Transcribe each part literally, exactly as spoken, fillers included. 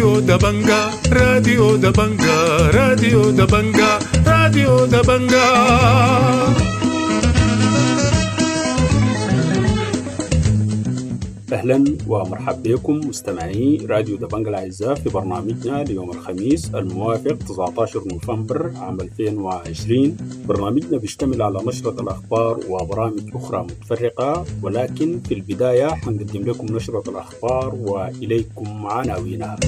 راديو دبنجا راديو دبنجا راديو دبنجا راديو دبنجا. أهلا ومرحبا بكم مستمعي راديو دبنجا الأعزاء في برنامجنا ليوم الخميس الموافق تسعة عشر نوفمبر عام ألفين وعشرين. برنامجنا بيشتمل على نشرة الأخبار وبرامج أخرى متفرقة، ولكن في البداية حنقدم لكم نشرة الأخبار وإليكم عناوينها.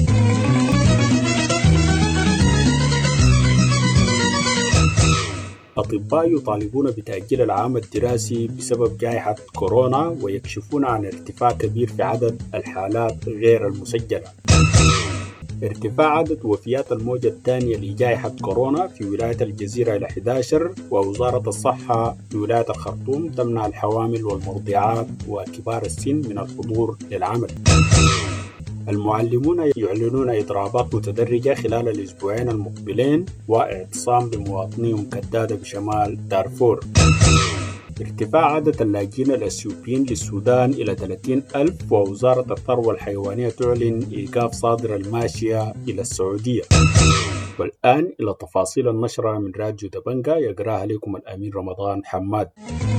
أطباء يطالبون بتأجيل العام الدراسي بسبب جائحة كورونا ويكشفون عن ارتفاع كبير في عدد الحالات غير المسجلة. ارتفاع عدد وفيات الموجة الثانية لجائحة كورونا في ولاية الجزيرة إلى أحد عشر، ووزارة الصحة في ولاية الخرطوم تمنع الحوامل والمرضعات وكبار السن من الحضور للعمل. المعلمون يعلنون إضرابات متدرجة خلال الأسبوعين المقبلين واعتصام لمواطنيهم كدادة بشمال دارفور. ارتفاع عدد اللاجئين الأثيوبيين للسودان إلى ثلاثين ألف، ووزارة الثروة الحيوانية تعلن إيقاف صادر الماشية إلى السعودية. والآن إلى تفاصيل النشرة من راديو دبنجا، يقرأها لكم الأمين رمضان حماد.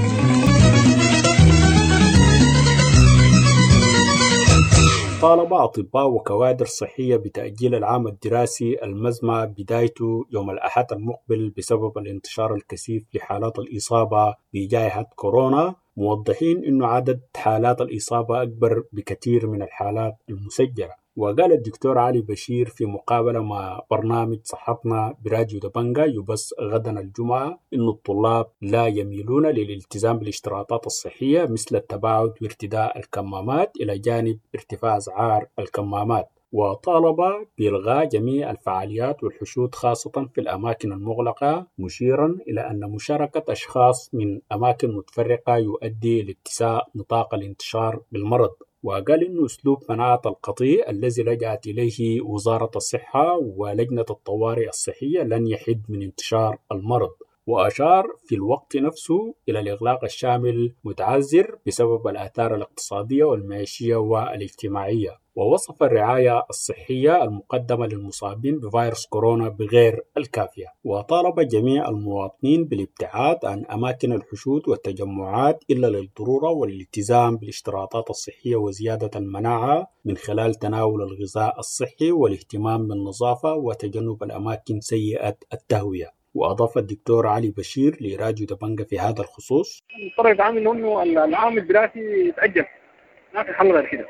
طالب أطباء وكوادر صحية بتأجيل العام الدراسي المزمع بدايته يوم الأحد المقبل بسبب الانتشار الكثيف لحالات الإصابة بجائحة كورونا، موضحين أن عدد حالات الإصابة أكبر بكثير من الحالات المسجلة. وقال الدكتور علي بشير في مقابلة مع برنامج صحتنا براديو دبنجا يبث غدا الجمعة إن الطلاب لا يميلون للالتزام بالاشتراطات الصحية مثل التباعد وارتداء الكمامات إلى جانب ارتفاع أسعار الكمامات، وطالب بإلغاء جميع الفعاليات والحشود خاصة في الأماكن المغلقة، مشيرا إلى أن مشاركة أشخاص من أماكن متفرقة يؤدي لاتساع نطاق الانتشار بالمرض. وقال إنه أسلوب مناعة القطيع الذي لجأت إليه وزارة الصحة ولجنة الطوارئ الصحية لن يحد من انتشار المرض. وأشار في الوقت نفسه إلى الإغلاق الشامل متعذر بسبب الآثار الاقتصادية والمعيشية والاجتماعية، ووصف الرعاية الصحية المقدمة للمصابين بفيروس كورونا بغير الكافية، وطالب جميع المواطنين بالابتعاد عن أماكن الحشود والتجمعات إلا للضرورة والالتزام بالاشتراطات الصحية وزيادة المناعة من خلال تناول الغذاء الصحي والاهتمام بالنظافة وتجنب الأماكن سيئة التهوية. وأضاف الدكتور علي بشير لراديو دبنجا في هذا الخصوص: طريقة عامل إنه العام الدراسي يتأجل، ما في حل غير كده،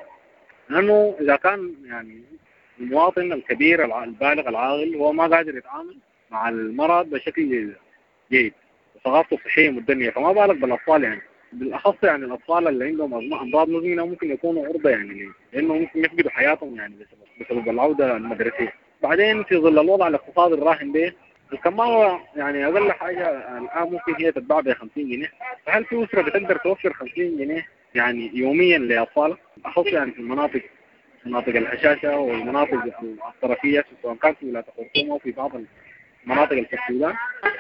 لأنه إذا كان يعني المواطن الكبير البالغ العاقل هو ما قادر يتعامل مع المرض بشكل جيد وثقافته الصحية مدنية، فما بالك بالأطفال، يعني بالأخص يعني الأطفال اللي عندهم أمراض مزمنة ممكن يكونوا عرضة يعني لأنه ممكن يفقدوا حياتهم يعني بسبب, بسبب العودة المدرسية. بعدين في ظل الوضع الاقتصادي الراهن به، الكمامة يعني أقل حاجة الآن ممكن هي تتباع ب خمسين جنيه، فهل في أسرة بتقدر توفر خمسين جنيه يعني يوميا لأطفال؟ أخص يعني في المناطق مناطق الهشاشة والمناطق الطرفية سواء كانت في ولاية الخرطوم أو في بعض المناطق اللي في السودان،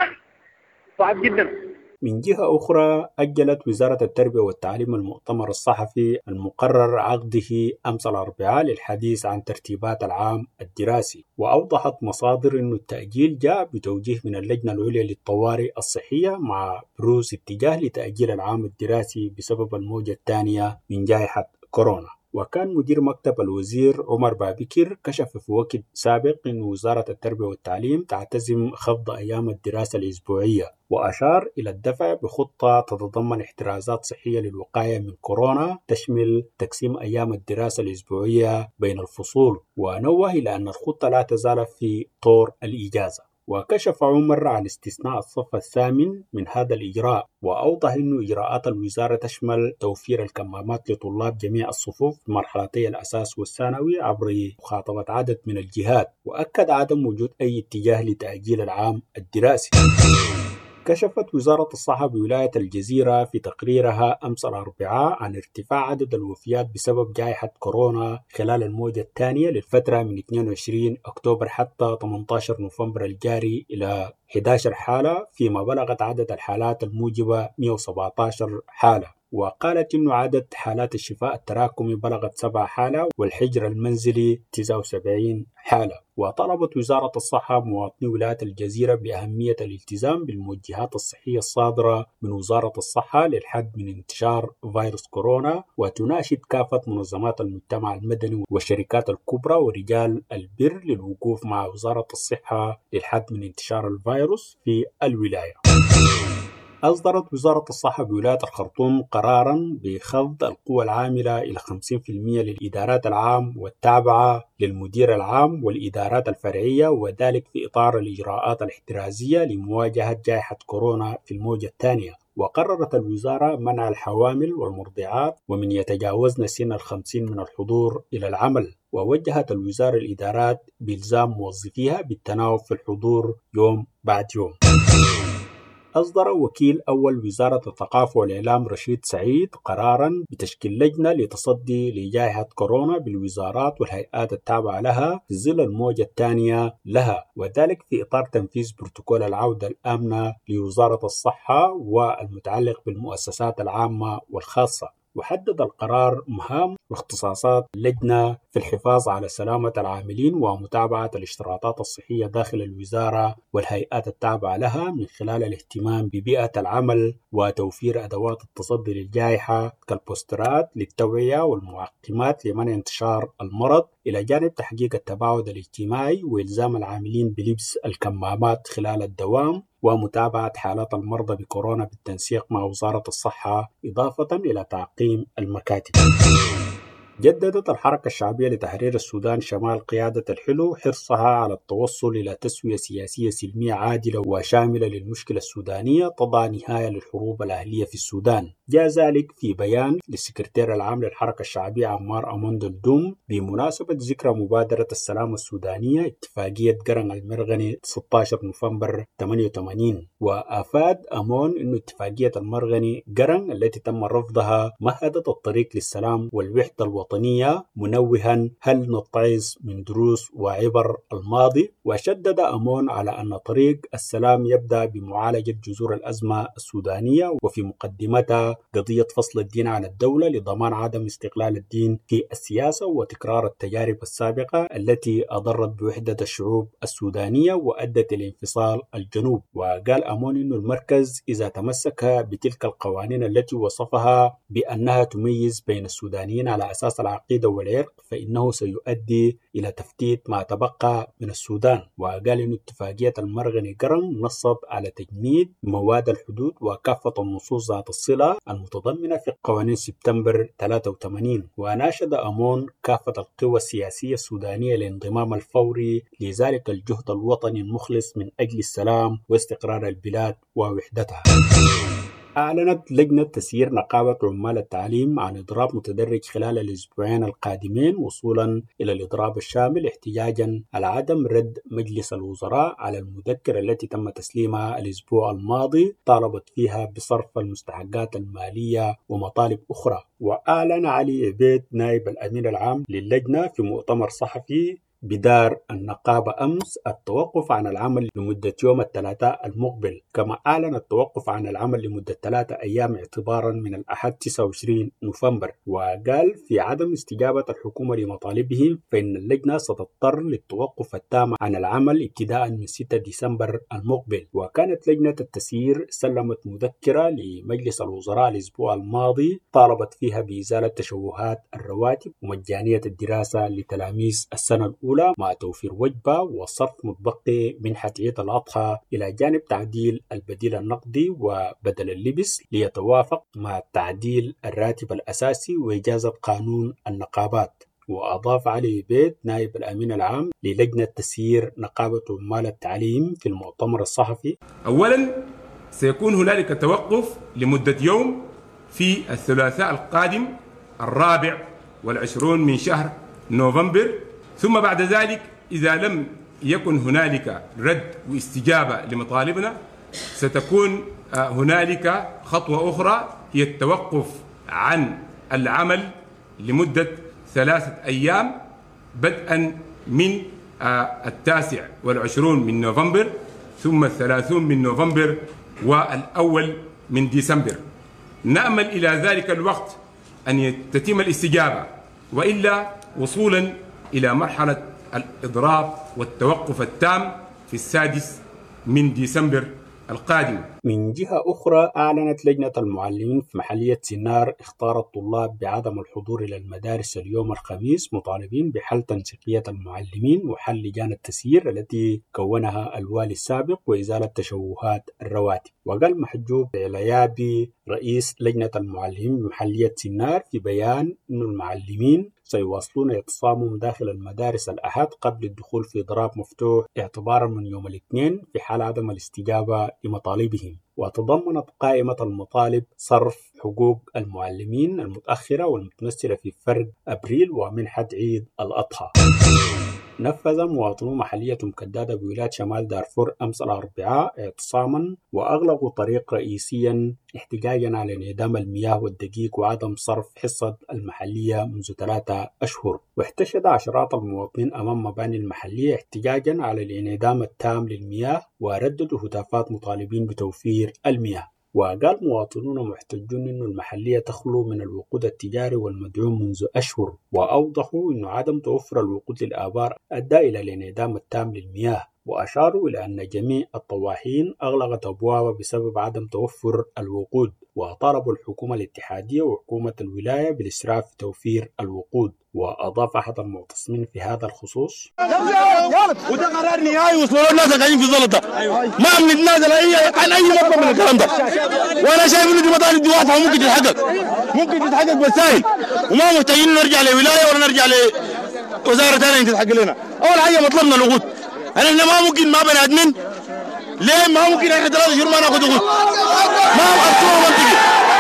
صعب جدا. من جهة أخرى، أجلت وزارة التربية والتعليم المؤتمر الصحفي المقرر عقده أمس الأربعاء للحديث عن ترتيبات العام الدراسي، وأوضحت مصادر أن التأجيل جاء بتوجيه من اللجنة العليا للطوارئ الصحية مع بروز اتجاه لتأجيل العام الدراسي بسبب الموجة الثانية من جائحة كورونا. وكان مدير مكتب الوزير عمر بابكر كشف في وقت سابق أن وزارة التربية والتعليم تعتزم خفض أيام الدراسة الأسبوعية، وأشار إلى الدفع بخطة تتضمن احترازات صحية للوقاية من كورونا تشمل تقسيم أيام الدراسة الأسبوعية بين الفصول، ونوه إلى أن الخطة لا تزال في طور الإجازة. وكشف عمر عن استثناء الصف الثامن من هذا الإجراء، وأوضح أن إجراءات الوزارة تشمل توفير الكمامات لطلاب جميع الصفوف في مرحلتي الأساس والثانوي عبر مخاطبة عدد من الجهات، وأكد عدم وجود أي اتجاه لتأجيل العام الدراسي. كشفت وزارة الصحة بولاية الجزيرة في تقريرها أمس الأربعاء عن ارتفاع عدد الوفيات بسبب جائحة كورونا خلال الموجة الثانية للفترة من اثنين وعشرين أكتوبر حتى ثمانية عشر نوفمبر الجاري إلى أحد عشر حالة، فيما بلغت عدد الحالات الموجبة مئة وسبعة عشر حالة. وقالت إنه عدد حالات الشفاء التراكمي بلغت سبع حالة والحجر المنزلي تسعة وسبعين حالة. وطلبت وزارة الصحة مواطني ولاية الجزيرة بأهمية الالتزام بالموجهات الصحية الصادرة من وزارة الصحة للحد من انتشار فيروس كورونا، وتناشد كافة منظمات المجتمع المدني والشركات الكبرى ورجال البر للوقوف مع وزارة الصحة للحد من انتشار الفيروس في الولاية. أصدرت وزارة الصحة بولاية الخرطوم قراراً بخفض القوى العاملة إلى خمسين بالمئة للإدارات العام والتابعة للمدير العام والإدارات الفرعية، وذلك في إطار الإجراءات الاحترازية لمواجهة جائحة كورونا في الموجة الثانية. وقررت الوزارة منع الحوامل والمرضعات ومن يتجاوزن سن الخمسين من الحضور إلى العمل. ووجهت الوزارة الإدارات بإلزام موظفيها بالتناوب في الحضور يوم بعد يوم. أصدر وكيل أول وزارة الثقافة والإعلام رشيد سعيد قراراً بتشكيل لجنة لتصدي لجائحة كورونا بالوزارات والهيئات التابعة لها في ظل الموجة الثانية لها، وذلك في إطار تنفيذ بروتوكول العودة الآمنة لوزارة الصحة والمتعلق بالمؤسسات العامة والخاصة. وحدد القرار مهام واختصاصات اللجنة في الحفاظ على سلامة العاملين ومتابعة الاشتراطات الصحية داخل الوزارة والهيئات التابعة لها من خلال الاهتمام ببيئة العمل وتوفير أدوات التصدي للجائحة كالبوسترات للتوعية والمعقمات لمنع انتشار المرض، إلى جانب تحقيق التباعد الاجتماعي وإلزام العاملين بلبس الكمامات خلال الدوام ومتابعة حالات المرضى بكورونا بالتنسيق مع وزارة الصحة، إضافة إلى تعقيم المكاتب. جددت الحركة الشعبية لتحرير السودان شمال قيادة الحلو حرصها على التوصل إلى تسوية سياسية سلمية عادلة وشاملة للمشكلة السودانية تضع نهاية للحروب الأهلية في السودان. جاء ذلك في بيان للسكرتير العام للحركة الشعبية عمار أموند الدوم بمناسبة ذكرى مبادرة السلام السودانية اتفاقية قرن المرغني ستة عشر نوفمبر ثمانية وثمانين. وأفاد أمون أن اتفاقية المرغني قرن التي تم رفضها مهدت الطريق للسلام والوحدة الوطنية، منوها هل نتعظ من دروس وعبر الماضي. وشدد أمون على أن طريق السلام يبدأ بمعالجة جذور الأزمة السودانية، وفي مقدمتها قضية فصل الدين عن الدولة لضمان عدم استقلال الدين في السياسة وتكرار التجارب السابقة التي أضرت بوحدة الشعوب السودانية وأدت إلى انفصال الجنوب. وقال أمون أن المركز إذا تمسك بتلك القوانين التي وصفها بأنها تميز بين السودانيين على أساس العقيدة والعرق فإنه سيؤدي إلى تفتيت ما تبقى من السودان. وقال أن اتفاقية المرغني قرن نصت على تجميد مواد الحدود وكافة النصوص ذات الصلة المتضمنة في قوانين سبتمبر ثلاثة وثمانين. وناشد أمون كافة القوى السياسية السودانية للانضمام الفوري لذلك الجهد الوطني المخلص من أجل السلام واستقرار البلاد ووحدتها. أعلنت لجنة تسيير نقابة عمال التعليم عن إضراب متدرج خلال الأسبوعين القادمين وصولا إلى الإضراب الشامل احتجاجا على عدم رد مجلس الوزراء على المذكرة التي تم تسليمها الأسبوع الماضي طالبت فيها بصرف المستحقات المالية ومطالب أخرى. وأعلن علي عبيد نائب الأمين العام للجنة في مؤتمر صحفي بدار النقابة أمس التوقف عن العمل لمدة يوم الثلاثاء المقبل، كما أعلن التوقف عن العمل لمدة ثلاثة أيام اعتبارا من الأحد تسعة وعشرين نوفمبر. وقال في عدم استجابة الحكومة لمطالبهم فإن اللجنة ستضطر للتوقف التام عن العمل ابتداء من ستة ديسمبر المقبل. وكانت لجنة التسيير سلمت مذكرة لمجلس الوزراء الأسبوع الماضي طالبت فيها بإزالة تشوهات الرواتب ومجانية الدراسة لتلاميذ السنة الأولى مع توفير وجبة وصرف متبقي منحة عيد الأضحى، إلى جانب تعديل البديل النقدي وبدل اللبس ليتوافق مع تعديل الراتب الأساسي وإجازة قانون النقابات. وأضاف علي عبيد نائب الأمين العام للجنة تسيير نقابة عمال التعليم في المؤتمر الصحفي: أولا سيكون هنالك توقف لمدة يوم في الثلاثاء القادم الرابع والعشرون من شهر نوفمبر، ثم بعد ذلك إذا لم يكن هنالك رد واستجابة لمطالبنا ستكون هنالك خطوة أخرى هي التوقف عن العمل لمدة ثلاثة أيام بدءا من التاسع والعشرون من نوفمبر ثم الثلاثون من نوفمبر والأول من ديسمبر. نأمل إلى ذلك الوقت أن تتم الاستجابة، وإلا وصولا إلى مرحلة الإضراب والتوقف التام في السادس من ديسمبر القادم. من جهة أخرى، أعلنت لجنة المعلمين في محلية سنار اختار الطلاب بعدم الحضور إلى المدارس اليوم الخميس، مطالبين بحل تنسيقية المعلمين وحل لجان التسيير التي كونها الوالي السابق وإزالة تشوهات الرواتب. وقال محجوب العيابي رئيس لجنة المعلمين بمحلية سنار في بيان أن المعلمين سيواصلون اعتصامهم داخل المدارس الأحد قبل الدخول في ضراب مفتوح اعتبارا من يوم الاثنين في حال عدم الاستجابة لمطالبهم. وتضمنت قائمة المطالب صرف حقوق المعلمين المتأخرة والمتمثلة في فرق أبريل ومنحة عيد الأضحى. نفذ مواطنو محلية مكدادة بولاية شمال دارفور أمس الأربعاء اعتصاما وأغلقوا طريق رئيسيا احتجاجا على انعدام المياه والدقيق وعدم صرف حصة المحلية منذ ثلاثة أشهر. واحتشد عشرات المواطنين أمام مباني المحلية احتجاجا على الانعدام التام للمياه ورددوا هتافات مطالبين بتوفير المياه. وقال مواطنون محتجون أن المحلية تخلو من الوقود التجاري والمدعوم منذ أشهر، وأوضحوا أن عدم توفر الوقود للآبار أدى إلى الانعدام التام للمياه، وأشاروا إلى أن جميع الطواحين أغلقت أبوابها بسبب عدم توفر الوقود، وطالبوا الحكومة الاتحادية وحكومة الولاية بالإسراع في توفير الوقود. وأضاف أحد المعتصمين في هذا الخصوص: وده قرار نهائي وصلوا الناس قاعدين في زلطة، ما من الناس أي عن أي مطلب من الكلام ده، وأنا شايف إنه دي مطالب دي واضحة وممكن تتحقق، ممكن تتحقق بالسهل، وما محتاجين نرجع لولاية ولا نرجع لوزارة ثانية تتحقق لنا. أول حاجة مطلبنا الوقود، أنا ما ممكن ما بني آدمين، ليه ما ممكن إحنا ثلاثة شهور ما ناخذ وقود؟ ما أصلا منطقي،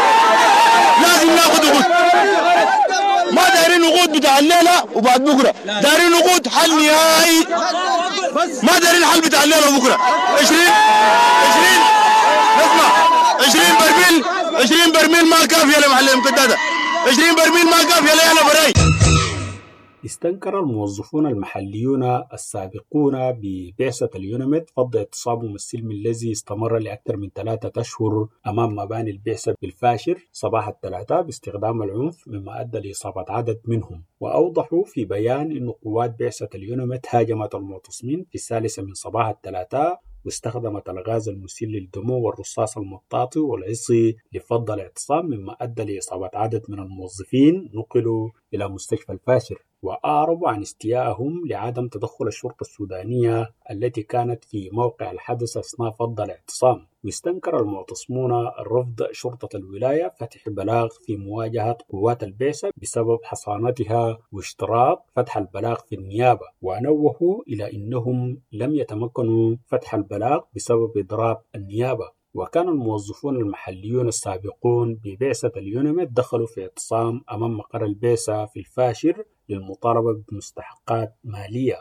لازم ناخذ وقود. ما دايرين وقود بتاع الليلة وبعد بكرة، دايرين وقود حل نهائي، ما دايرين حل بتاع الليلة وبكرة. عشرين عشرين اسمع عشرين برميل عشرين برميل ما كافية لمحل المكدادة، عشرين برميل ما كافية لي أنا براي. استنكر الموظفون المحليون السابقون ببعثة اليونميد فض اعتصامهم السلمي الذي استمر لأكثر من ثلاثة أشهر أمام مباني البعثة بالفاشر صباح الثلاثاء باستخدام العنف، مما أدى لإصابة عدد منهم. وأوضحوا في بيان أن قوات بعثة اليونميد هاجمت المعتصمين في الثالثة من صباح الثلاثاء واستخدمت الغاز المسيل للدموع والرصاص المطاطي والعصي لفض الاعتصام، مما أدى لإصابة عدد من الموظفين نقلوا إلى مستشفى الفاشر. وأعربوا عن استيائهم لعدم تدخل الشرطة السودانية التي كانت في موقع الحدث أثناء فض الاعتصام. واستنكر المعتصمون رفض شرطة الولاية فتح بلاغ في مواجهة قوات البعثة بسبب حصانتها واشتراط فتح البلاغ في النيابة، ونوهوا إلى أنهم لم يتمكنوا فتح البلاغ بسبب إضراب النيابة. وكان الموظفون المحليون السابقون ببعثة اليونميد دخلوا في اعتصام أمام مقر البعثة في الفاشر للمطالبة بمستحقات مالية.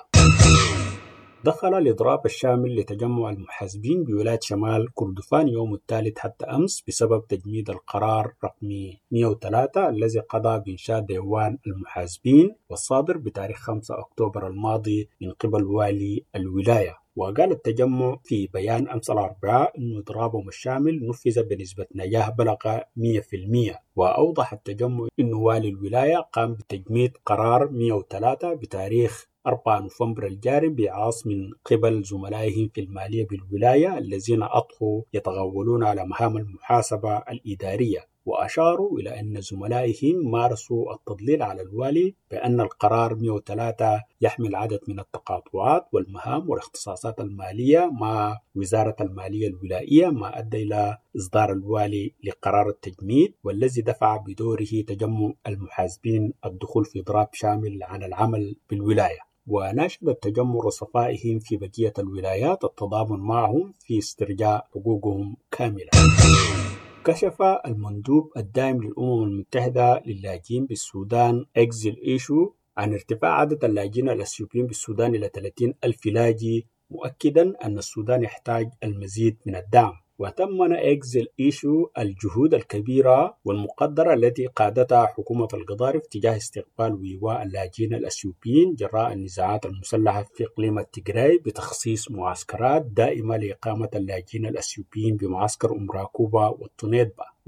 دخل الإضراب الشامل لتجمع المحاسبين بولاية شمال كردفان يوم الثالث حتى أمس بسبب تجميد القرار رقم مئة وثلاثة الذي قضى بإنشاء ديوان المحاسبين والصادر بتاريخ خمسة أكتوبر الماضي من قبل والي الولاية. وقال التجمع في بيان أمس الأربعاء أن إضرابهم الشامل نفذ بنسبة نجاح بلغ مئة بالمئة. وأوضح التجمع أن والي الولاية قام بتجميد قرار مئة وثلاثة بتاريخ أربعة نوفمبر الجاري بإعاص من قبل زملائهم في المالية بالولاية الذين أضحوا يتغولون على مهام المحاسبة الإدارية. وأشاروا إلى أن زملائهم مارسوا التضليل على الوالي بأن القرار مئة وثلاثة يحمل عدد من التقاطعات والمهام والاختصاصات المالية مع وزارة المالية الولائية، ما أدى إلى إصدار الوالي لقرار التجميد، والذي دفع بدوره تجمع المحاسبين الدخول في إضراب شامل عن العمل بالولاية. وناشد التجمع رصفائهم في بقية الولايات التضامن معهم في استرجاع حقوقهم كاملة. كشف المندوب الدائم للأمم المتحدة للاجئين بالسودان إكزيل إيشو عن ارتفاع عدد اللاجئين الأثيوبيين بالسودان إلى ثلاثين ألف لاجئ، مؤكدا أن السودان يحتاج المزيد من الدعم. وتمن إكزيل إيشو الجهود الكبيرة والمقدرة التي قادتها حكومة القضارف تجاه استقبال وإيواء اللاجئين الأثيوبيين جراء النزاعات المسلحة في إقليم التيغراي بتخصيص معسكرات دائمة لإقامة اللاجئين الأثيوبيين بمعسكر أم راكوبا والتونيدبا.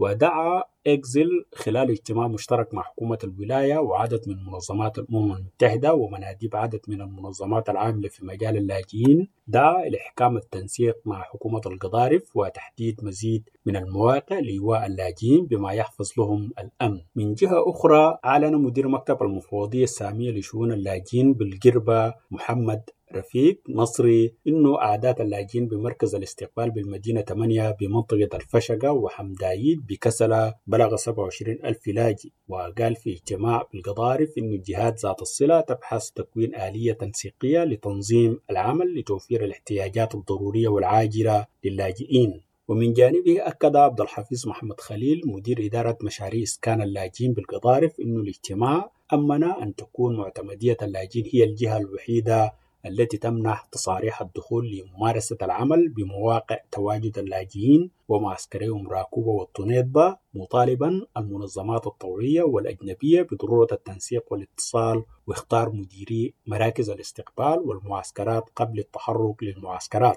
ودعا إكزيل خلال اجتماع مشترك مع حكومة الولاية وعدد من منظمات الأمم المتحدة ومناديب عدد من المنظمات العاملة في مجال اللاجئين، دعا إلى إحكام التنسيق مع حكومة القضارف وتحديد مزيد من المواقع لإيواء اللاجئين بما يحفظ لهم الأمن. من جهة أخرى، أعلن مدير مكتب المفوضية السامية لشؤون اللاجئين بالقربة محمد رفيق نصري إنه أعداد اللاجئين بمركز الاستقبال بالمدينة ثمانية بمنطقة الفشقة وحمدايد بكسلة بلغ سبعة وعشرين ألف لاجئ. وقال في اجتماع بالقضارف إنه الجهات ذات الصلة تبحث تكوين آلية تنسيقية لتنظيم العمل لتوفير الاحتياجات الضرورية والعاجلة للاجئين. ومن جانبه أكد عبد الحفيظ محمد خليل مدير إدارة مشاريع إسكان اللاجئين بالقضارف إنه الاجتماع أمن أن تكون معتمدية اللاجئين هي الجهة الوحيدة التي تمنح تصاريح الدخول لممارسة العمل بمواقع تواجد اللاجئين ومعسكريهم راكوبة والطنيطبة، مطالبا المنظمات الطوعية والأجنبية بضرورة التنسيق والاتصال واختار مديري مراكز الاستقبال والمعسكرات قبل التحرك للمعسكرات.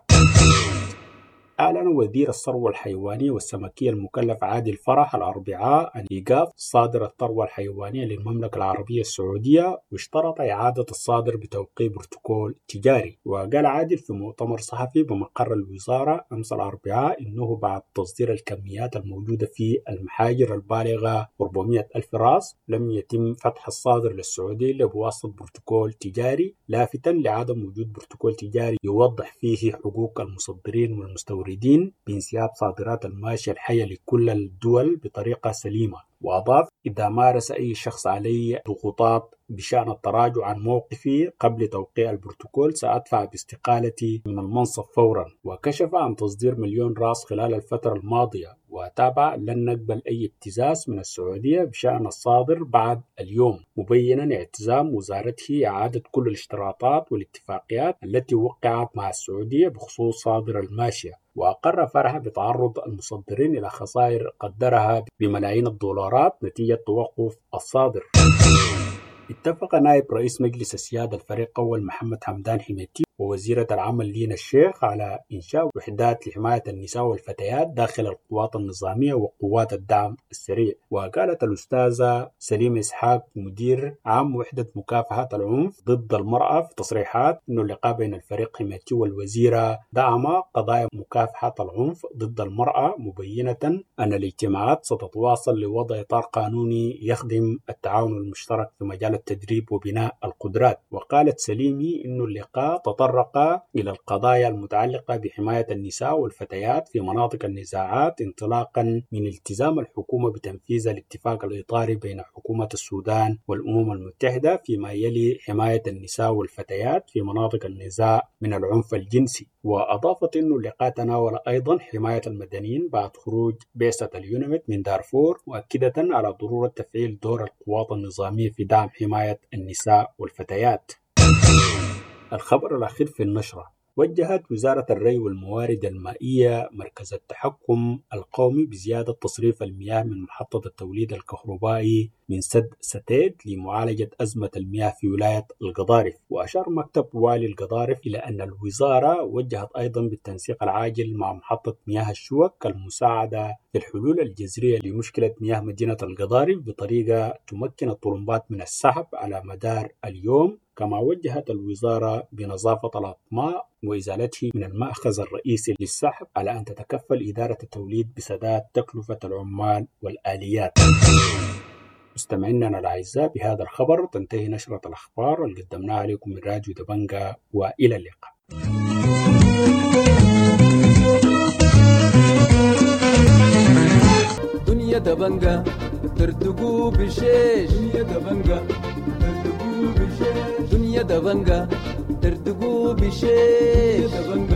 أعلن وزير الثروة الحيوانية والسمكية المكلف عادل فرح الأربعاء عن إيقاف صادر الثروة الحيوانية للمملكة العربية السعودية، واشترط إعادة الصادر بتوقيع بروتوكول تجاري. وقال عادل في مؤتمر صحفي بمقر الوزارة أمس الأربعاء إنه بعد تصدير الكميات الموجودة في المحاجر البالغة أربعمائة ألف راس لم يتم فتح الصادر للسعودية إلا بواسطة بروتوكول تجاري، لافتا لعدم وجود بروتوكول تجاري يوضح فيه حقوق المصدرين والمستوردين بانسياب صادرات الماشية الحية لكل الدول بطريقة سليمة. وأضاف: إذا مارس أي شخص علي ضغوطات بشأن التراجع عن موقفي قبل توقيع البروتوكول سأدفع باستقالتي من المنصب فورا. وكشف عن تصدير مليون راس خلال الفترة الماضية، وتابع: لن نقبل أي ابتزاز من السعودية بشأن الصادر بعد اليوم، مبينا اعتزام وزارته إعادة كل الاشتراطات والاتفاقيات التي وقعت مع السعودية بخصوص صادر الماشية. وأقر فرح بتعرض المصدرين إلى خسائر قدرها بملايين الدولارات نتيجة توقف الصادر. اتفق نائب رئيس مجلس السيادة الفريق أول محمد حمدان حميتي ووزيرة العمل لينا الشيخ على إنشاء وحدات لحماية النساء والفتيات داخل القوات النظامية وقوات الدعم السريع. وقالت الأستاذة سليمة إسحاق مدير عام وحدة مكافحة العنف ضد المرأة في تصريحات إنه اللقاء بين الفريق حميتي والوزيرة دعم قضايا مكافحة العنف ضد المرأة، مبينة أن الاجتماعات ستتواصل لوضع إطار قانوني يخدم التعاون المشترك في مجال التدريب وبناء القدرات. وقالت سليمي إنه اللقاء تطرق إلى القضايا المتعلقة بحماية النساء والفتيات في مناطق النزاعات، انطلاقا من التزام الحكومة بتنفيذ الاتفاق الإطاري بين حكومة السودان والأمم المتحدة فيما يلي حماية النساء والفتيات في مناطق النزاع من العنف الجنسي. وأضافت أن اللقاء تناول أيضا حماية المدنيين بعد خروج بعثة اليونمت من دارفور، مؤكدة على ضرورة تفعيل دور القوات النظامية في دعم حماية النساء والفتيات. الخبر الأخير في النشرة: وجهت وزارة الري والموارد المائية مركز التحكم القومي بزيادة تصريف المياه من محطة التوليد الكهربائي من سد ستيد لمعالجة أزمة المياه في ولاية القضارف. وأشار مكتب والي القضارف إلى أن الوزارة وجهت أيضا بالتنسيق العاجل مع محطة مياه الشوك كالمساعدة في الحلول الجذرية لمشكلة مياه مدينة القضارف بطريقة تمكن الطلمبات من السحب على مدار اليوم. كما وجهت الوزارة بنظافة الأطماء وإزالته من المأخذ الرئيسي للسحب، على أن تتكفل إدارة التوليد بسداد تكلفة العمال والآليات. مستمعينا الأعزاء، بهذا الخبر تنتهي نشرة الأخبار اللي قدمناها لكم من راديو دبنجة، وإلى اللقاء. دنيا دبنجة ترتقو بشيش، دنيا دبنجة ترتقو بشيش، دنيا دبنجة ترتقو بشيش،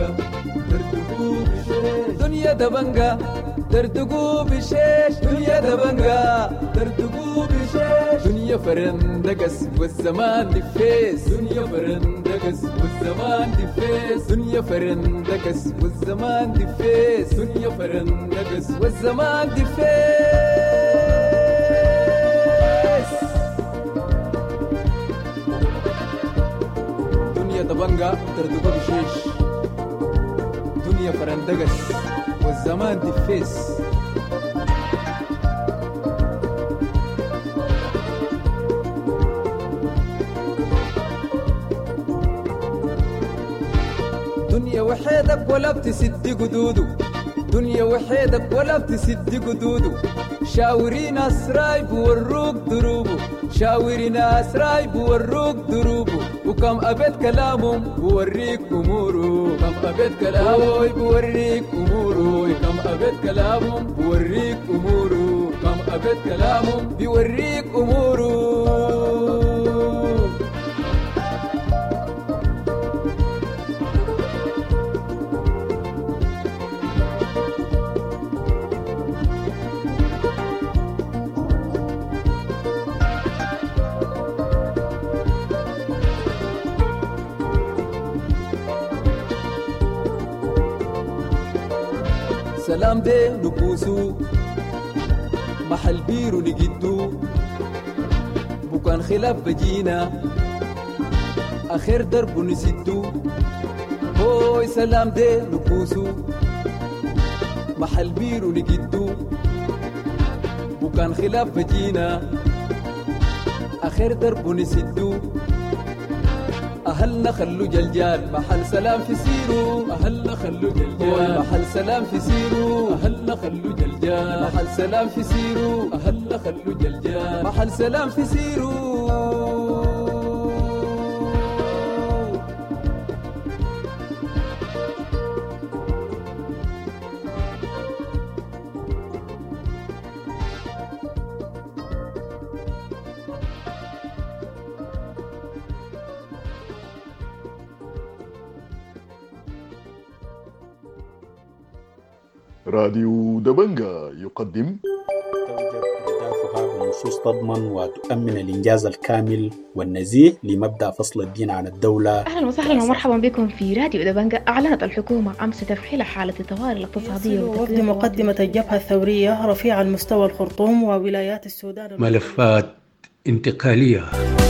دنيا دبنجة ترتقو بشيش، دنيا دبنجة ترتقو بشيش، دنيا فرندقس والزمان دفيس، دنيا فرندقس والزمان دفيس، دنيا فرندقس والزمان دفيس، دنيا فرندقس والزمان دفيس. دنيا دبنجة ترتقو بشيش، دنيا فرندقس والزمان دفيس. وحيدك ولا بتسد قدوده دنيا وحيدك ولا بتسد قدوده شاوري ناس راي بوروك دروبه شاوري ناس راي بوروك دروبه وكم أبد كلامهم بوريك أموره كم أبد كلامهم بوريك أموره كم أبد كلامهم بوريك أموره كم أبد كلامهم بوريك أموره. سلام ده نبوسو محل بيرو نجدو بكان خلاف بجينا آخر درب نسدو هوي سلام ده نبوسو محل بيرو نجدو بكان خلاف بجينا آخر درب نسدو أهلنا خلو جلجال محل سلام في سيرو أهلنا خلو جلجال محل سلام في سيرو أهلنا خلو جلجال محل سلام في سيرو أهلنا خلو جلجال محل سلام في سيرو. راديو دبنجا يقدم توجب أهدافها بنصوص تضمن وتؤمن الإنجاز الكامل والنزيه لمبدأ فصل الدين عن الدولة. أهلا وسهلا ومرحبا بكم في راديو دبنجا. أعلنت الحكومة أمس تفعيل حالة الطوارئ الاقتصادية وفد مقدمة الجبهة الثورية رفيع المستوى الخرطوم وولايات السودان ملفات انتقالية.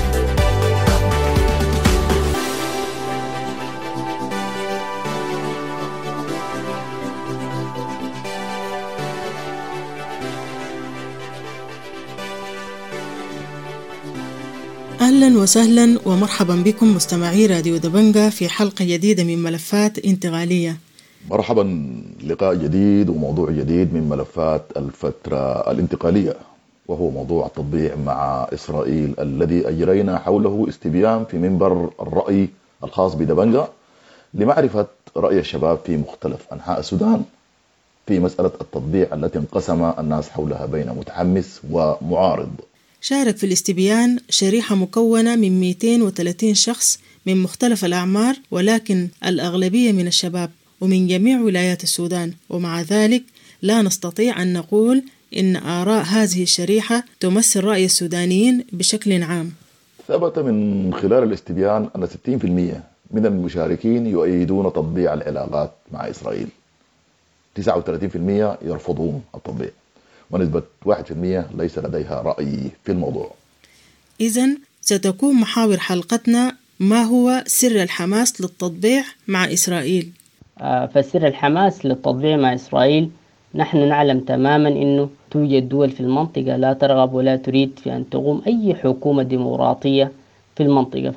أهلا وسهلا ومرحبا بكم مستمعي راديو دبنجا في حلقة جديدة من ملفات انتقالية. مرحبا، لقاء جديد وموضوع جديد من ملفات الفترة الانتقالية، وهو موضوع التطبيع مع إسرائيل الذي أجرينا حوله استبيان في منبر الرأي الخاص بدبنجا لمعرفة رأي الشباب في مختلف أنحاء السودان في مسألة التطبيع التي انقسم الناس حولها بين متحمس ومعارض. شارك في الاستبيان شريحة مكونة من مئتين وثلاثين شخص من مختلف الأعمار، ولكن الأغلبية من الشباب ومن جميع ولايات السودان، ومع ذلك لا نستطيع أن نقول إن آراء هذه الشريحة تمثل رأي السودانيين بشكل عام. ثبت من خلال الاستبيان أن ستين بالمئة من المشاركين يؤيدون تطبيع العلاقات مع إسرائيل، تسعة وثلاثين بالمئة يرفضون التطبيع، ونسبة واحد بالمئة ليس لديها رأي في الموضوع. إذن ستكون محاور حلقتنا ما هو سر الحماس للتطبيع مع إسرائيل؟ آه فسر الحماس للتطبيع مع إسرائيل، نحن نعلم تماما أنه توجد دول في المنطقة لا ترغب ولا تريد في أن تقوم أي حكومة ديمقراطية في المنطقة.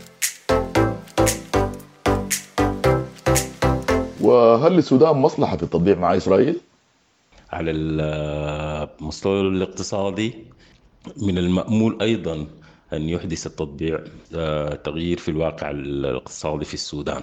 وهل للسودان مصلحة في التطبيع مع إسرائيل؟ على المستوى الاقتصادي من المأمول أيضا أن يحدث التطبيع تغيير في الواقع الاقتصادي في السودان.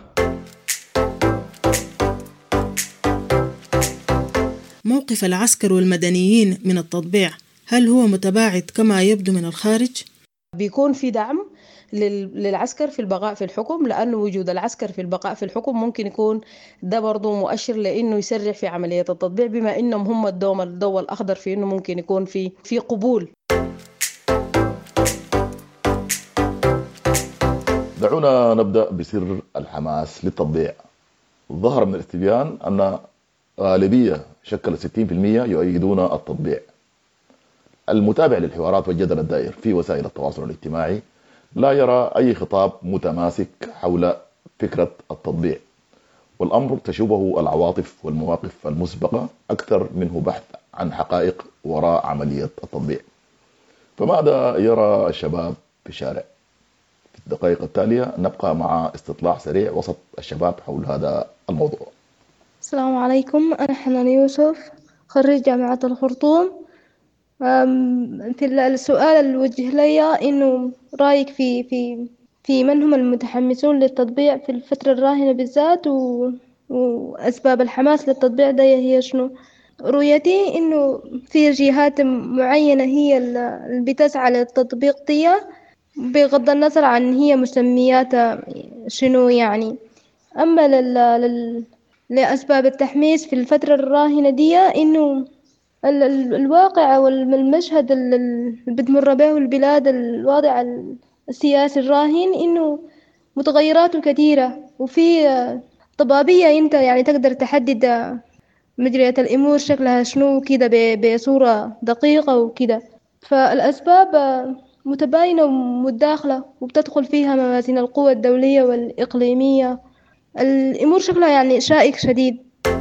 موقف العسكر والمدنيين من التطبيع هل هو متباعد كما يبدو من الخارج؟ بيكون في دعم للعسكر في البقاء في الحكم، لأنه وجود العسكر في البقاء في الحكم ممكن يكون ده برضو مؤشر لأنه يسرع في عملية التطبيع، بما أنهم هم الدوم الضوء الأخضر في أنه ممكن يكون في في قبول. دعونا نبدأ بسر الحماس للتطبيع. ظهر من الاستبيان أن غالبية شكل ستين بالمئة يؤيدون التطبيع. المتابع للحوارات والجدل الدائر في وسائل التواصل الاجتماعي لا يرى أي خطاب متماسك حول فكرة التطبيع، والأمر تشوبه العواطف والمواقف المسبقة أكثر منه بحث عن حقائق وراء عملية التطبيع. فماذا يرى الشباب في الشارع؟ في الدقائق التالية نبقى مع استطلاع سريع وسط الشباب حول هذا الموضوع. السلام عليكم، أنا حنان يوسف، خريج جامعة الخرطوم. في السؤال الوجه لي إنه رأيك في في في من هم المتحمسون للتطبيع في الفترة الراهنة بالذات، و... وأسباب الحماس للتطبيع ده هي شنو؟ رؤيتي إنه في جهات معينة هي اللي بتسعى للتطبيق دي بغض النظر عن هي مسمياتها شنو يعني. أما لل... لل... لأسباب التحميس في الفترة الراهنة دي إنه ال... ال... الواقع والمشهد اللي بتمر به البلاد، الوضع السياسي الراهن إنه متغيراته كثيرة، وفي طبابية أنت يعني تقدر تحدد مجريات الأمور شكلها شنو كده بصورة دقيقة وكده. فالأسباب متباينة ومتداخلة وبتدخل فيها موازين القوى الدولية والإقليمية. الأمور شكلها يعني شائك شديد.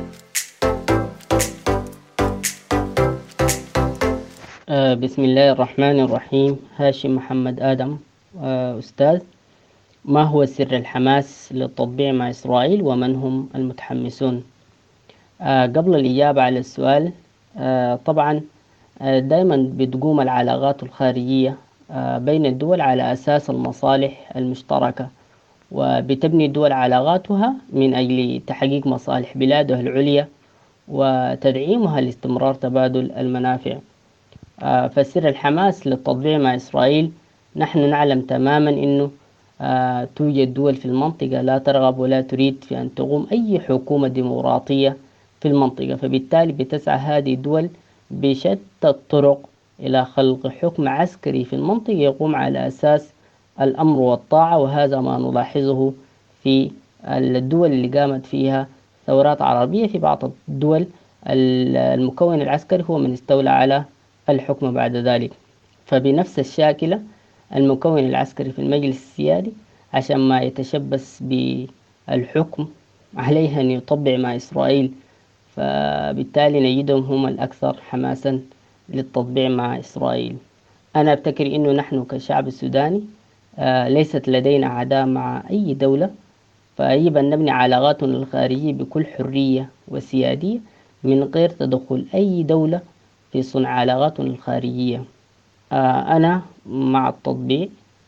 بسم الله الرحمن الرحيم. هاشم محمد آدم، أستاذ. ما هو سر الحماس للتطبيع مع إسرائيل ومن هم المتحمسون؟ قبل الإجابة على السؤال، طبعا دائما بتقوم العلاقات الخارجية بين الدول على أساس المصالح المشتركة، وبتبني الدول علاقاتها من أجل تحقيق مصالح بلادها العليا وتدعيمها لاستمرار تبادل المنافع. فسر الحماس للتطبيع مع إسرائيل، نحن نعلم تماما أنه توجد دول في المنطقة لا ترغب ولا تريد في أن تقوم أي حكومة ديمقراطية في المنطقة، فبالتالي بتسعى هذه الدول بشتى الطرق إلى خلق حكم عسكري في المنطقة يقوم على أساس الأمر والطاعة، وهذا ما نلاحظه في الدول اللي قامت فيها ثورات عربية. في بعض الدول المكون العسكري هو من استولى على الحكم بعد ذلك. فبنفس الشاكلة المكون العسكري في المجلس السيادي عشان ما يتشبث بالحكم عليه أن يطبع مع إسرائيل، فبالتالي نجدهم هم الأكثر حماسا للتطبيع مع إسرائيل. أنا أفتكر أنه نحن كشعب السوداني ليست لدينا عداء مع أي دولة، فيجب أن نبني علاقاتنا الخارجية بكل حرية وسيادية من غير تدخل أي دولة في صنع علاقاتنا الخارجية. أنا مع التطبيع،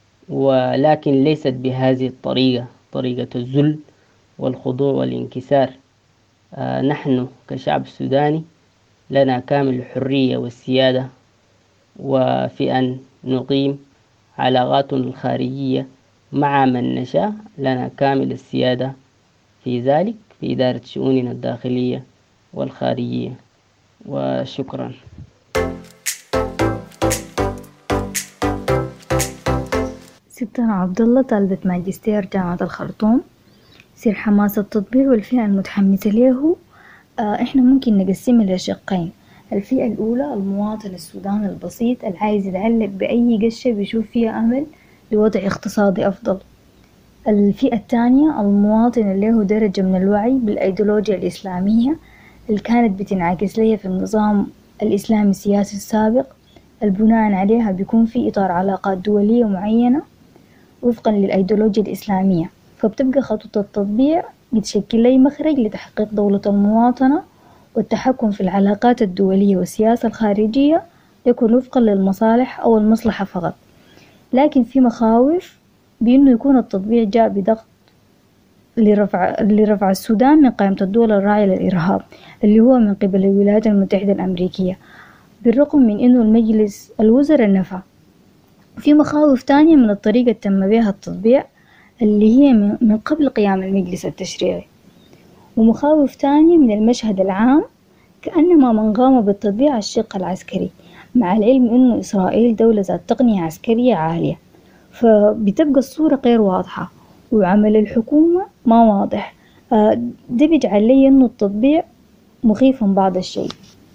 ولكن ليست بهذه الطريقة، طريقة الذل والخضوع والانكسار. نحن كشعب سوداني لنا كامل الحرية والسيادة، وفي أن نقيم علاقاتنا الخارجية مع من نشاء، لنا كامل السيادة في ذلك في إدارة شؤوننا الداخلية والخارجية. وشكرا. ستنا عبد الله، طالبة ماجستير جامعة الخرطوم. سر حماس التطبيع والفئة المتحمسة له، آه إحنا ممكن نقسمها لشقين. الفئة الأولى المواطن السوداني البسيط العايز يتعلق بأي قشة بيشوف فيها أمل لوضع اقتصادي أفضل. الفئة الثانية المواطن اللي له درجة من الوعي بالأيديولوجيا الإسلامية اللي كانت بتنعكس لها في النظام الإسلامي السياسي السابق، البناء عليها بيكون في إطار علاقات دولية معينة وفقا للأيديولوجيا الإسلامية. فبتبقى خطوة التطبيع يتشكل لي مخرج لتحقيق دولة المواطنة والتحكم في العلاقات الدولية والسياسة الخارجية يكون وفقا للمصالح أو المصلحة فقط. لكن في مخاوف بأنه يكون التطبيع جاء بضغط لرفع, لرفع السودان من قائمة الدول الراعية للإرهاب اللي هو من قبل الولايات المتحدة الأمريكية، بالرغم من أنه المجلس الوزراء نفى. في مخاوف تانية من الطريقة تم بها التطبيع اللي هي من قبل قيام المجلس التشريعي، ومخاوف تانية من المشهد العام كأنما من قام بالتطبيع الشق العسكري، مع العلم أنه إسرائيل دولة ذات تقنية عسكرية عالية، فبتبقى الصورة غير واضحة وعمل الحكومة ما واضح. ده بيجعل لي أنه التطبيع مخيف بعض الشيء.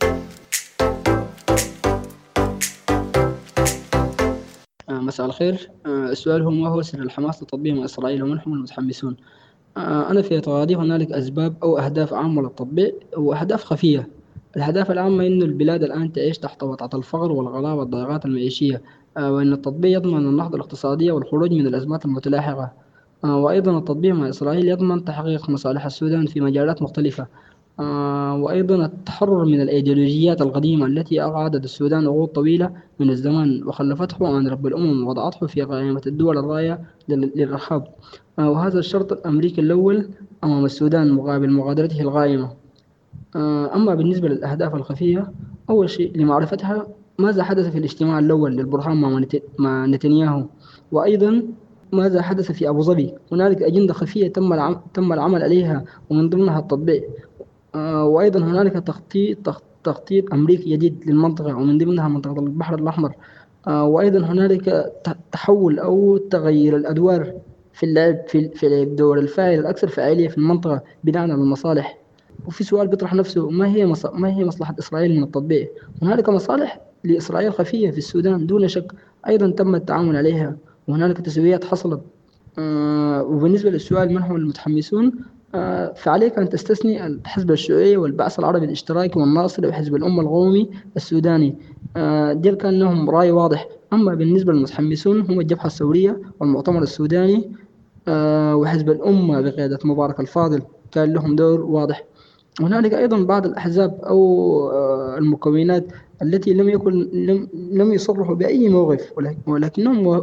مساء الخير. السؤال هو ما هو سر الحماس للتطبيع مع إسرائيل ومن هم المتحمسون؟ أنا في اعتقادي هنالك أسباب أو أهداف عامة للتطبيع وأهداف خفية. الأهداف العامة إنه البلاد الآن تعيش تحت وطأة الفقر والغلاء والضائقات المعيشية وأن التطبيع يضمن النهضة الاقتصادية والخروج من الأزمات المتلاحقة. وأيضا التطبيع مع إسرائيل يضمن تحقيق مصالح السودان في مجالات مختلفة. وأيضا التحرر من الأيديولوجيات القديمة التي أقعدت السودان عقود طويلة من الزمان وخلفته عن رب الأمم ووضعته في قائمة الدول الراية للإرهاب، وهذا الشرط الأمريكي الأول أمام السودان مقابل مغادرته القائمة. أما بالنسبة للأهداف الخفية، أول شيء لمعرفتها ماذا حدث في الاجتماع الأول للبرهان مع نتنياهو، وأيضا ماذا حدث في أبو ظبي. هنالك أجندة خفية تم العمل, تم العمل عليها ومن ضمنها التطبيع. وأيضا هنالك تخطيط تخطيط أمريكي جديد للمنطقة ومن ضمنها منطقة البحر الأحمر. وأيضا هنالك تحول أو تغير الأدوار في اللعب في في الدور الفاعل الأكثر فعالية في المنطقة بناء على المصالح. وفي سؤال بيطرح نفسه، ما هي ما هي مصلحة إسرائيل من التطبيع؟ هنالك مصالح لإسرائيل خفية في السودان دون شك أيضا تم التعامل عليها، وهنالك تسويات حصلت. وبالنسبة للسؤال من هم المتحمسون، فعليك أن تستثني الحزب الشيوعي والبعث العربي الاشتراكي والناصري وحزب الأمة القومي السوداني، ديل كان لهم رأي واضح. أما بالنسبة للمتحمسون هم الجبهة الثورية والمؤتمر السوداني وحزب الأمة بقيادة مبارك الفاضل كان لهم دور واضح. هنالك أيضا بعض الأحزاب أو المكونات التي لم يكن لم, لم يصرحوا بأي موقف، ولكنهم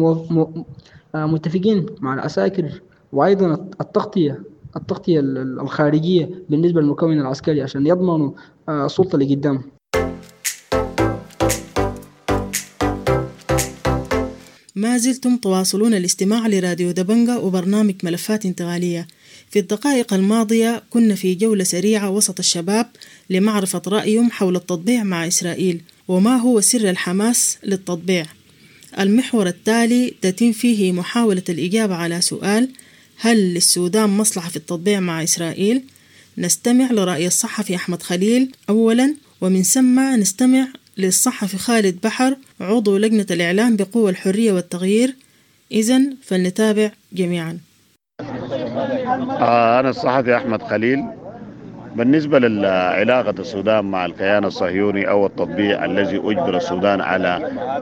متفقين مع العساكر. وأيضا التغطية التغطية الخارجية بالنسبة للمكون العسكري عشان يضمنوا سلطة لقدام. ما زلتم تواصلون الاستماع لراديو دبنجة وبرنامج ملفات انتقالية. في الدقائق الماضية كنا في جولة سريعة وسط الشباب لمعرفة رأيهم حول التطبيع مع إسرائيل وما هو سر الحماس للتطبيع. المحور التالي تتم فيه محاولة الإجابة على سؤال: هل للسودان مصلحة في التطبيع مع إسرائيل؟ نستمع لرأي الصحفي أحمد خليل أولا، ومن ثم نستمع للصحفي خالد بحر عضو لجنة الإعلام بقوى الحرية والتغيير. إذن فلنتابع جميعا. أنا الصحفي أحمد خليل. بالنسبة لعلاقة السودان مع الكيان الصهيوني أو التطبيع الذي أجبر السودان على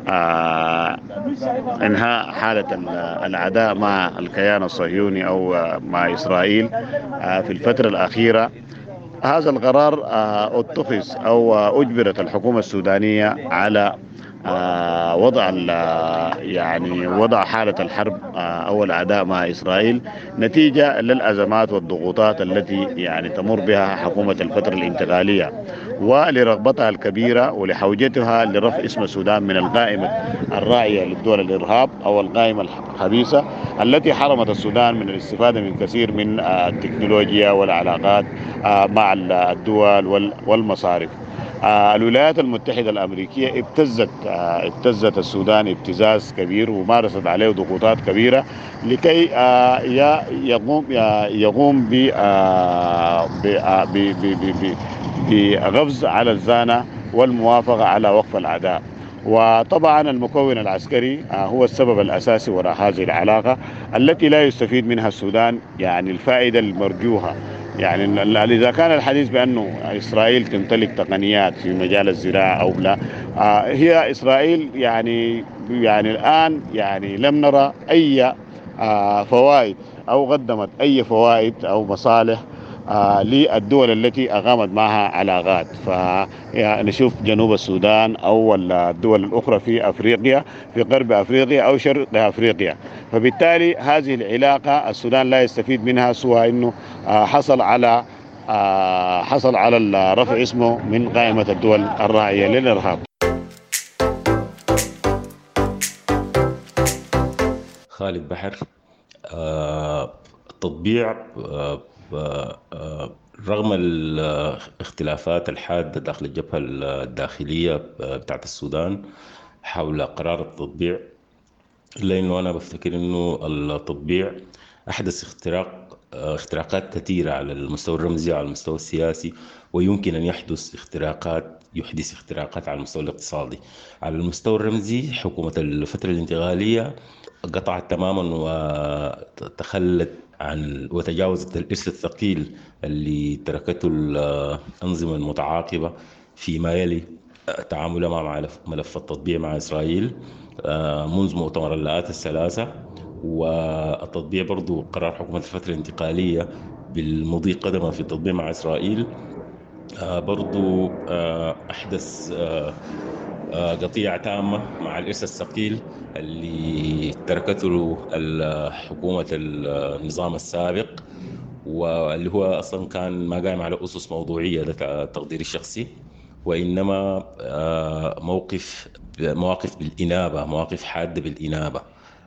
إنهاء حالة العداء مع الكيان الصهيوني أو مع إسرائيل في الفترة الأخيرة، هذا القرار اتخذ أو أجبرت الحكومة السودانية على وضع يعني وضع حالة الحرب أو العداء مع إسرائيل نتيجة للأزمات والضغوطات التي يعني تمر بها حكومة الفترة الانتقالية، ولرغبتها الكبيرة ولحوجتها لرفع اسم السودان من القائمة الراعية للدول الإرهاب أو القائمة الخبيثة التي حرمت السودان من الاستفادة من كثير من التكنولوجيا والعلاقات مع الدول والمصارف. آه الولايات المتحدة الأمريكية ابتزت آه ابتزت السودان ابتزاز كبير ومارست عليه ضغوطات كبيرة لكي آه يقوم يقوم بغفز على الزانة والموافقة على وقف العداء. وطبعا المكون العسكري هو السبب الأساسي وراء هذه العلاقة التي لا يستفيد منها السودان يعني الفائدة المرجوها. يعني إذا كان الحديث بأنه إسرائيل تمتلك تقنيات في مجال الزراعة أو لا، هي إسرائيل يعني يعني الآن يعني لم نرى أي فوائد أو قدمت أي فوائد أو مصالح آه للدول التي أقامت معها علاقات. فنشوف جنوب السودان أو الدول الأخرى في أفريقيا، في غرب أفريقيا أو شرق أفريقيا، فبالتالي هذه العلاقة السودان لا يستفيد منها سوى أنه آه حصل على آه حصل على رفع اسمه من قائمة الدول الراعية للإرهاب. خالد بحر. آه التطبيع آه رغم الاختلافات الحادة داخل الجبهة الداخلية بتاعت السودان حول قرار التطبيع، إلا أنه أنا بفتكر أنه التطبيع أحدث اختراق اختراقات كثيرة على المستوى الرمزي وعلى المستوى السياسي، ويمكن أن يحدث اختراقات يحدث اختراقات على المستوى الاقتصادي. على المستوى الرمزي حكومة الفترة الانتقالية قطعت تماما وتخلت عن وتجاوزت الإرث الثقيل اللي تركته الأنظمة المتعاقبة فيما يلي تعاملها مع ملف التطبيع مع إسرائيل. منذ مؤتمر الآت الثلاثة، والتطبيع برضو قرار حكومة الفترة الانتقالية بالمضي قدما في التطبيع مع إسرائيل برضو أحدث قطيعة تامة مع الإرث الثقيل اللي تركته حكومة النظام السابق، واللي هو أصلا كان ما قائم على أسس موضوعية لتقديري الشخصي، وإنما موقف مواقف بالإنابة، مواقف حادة بالإنابة.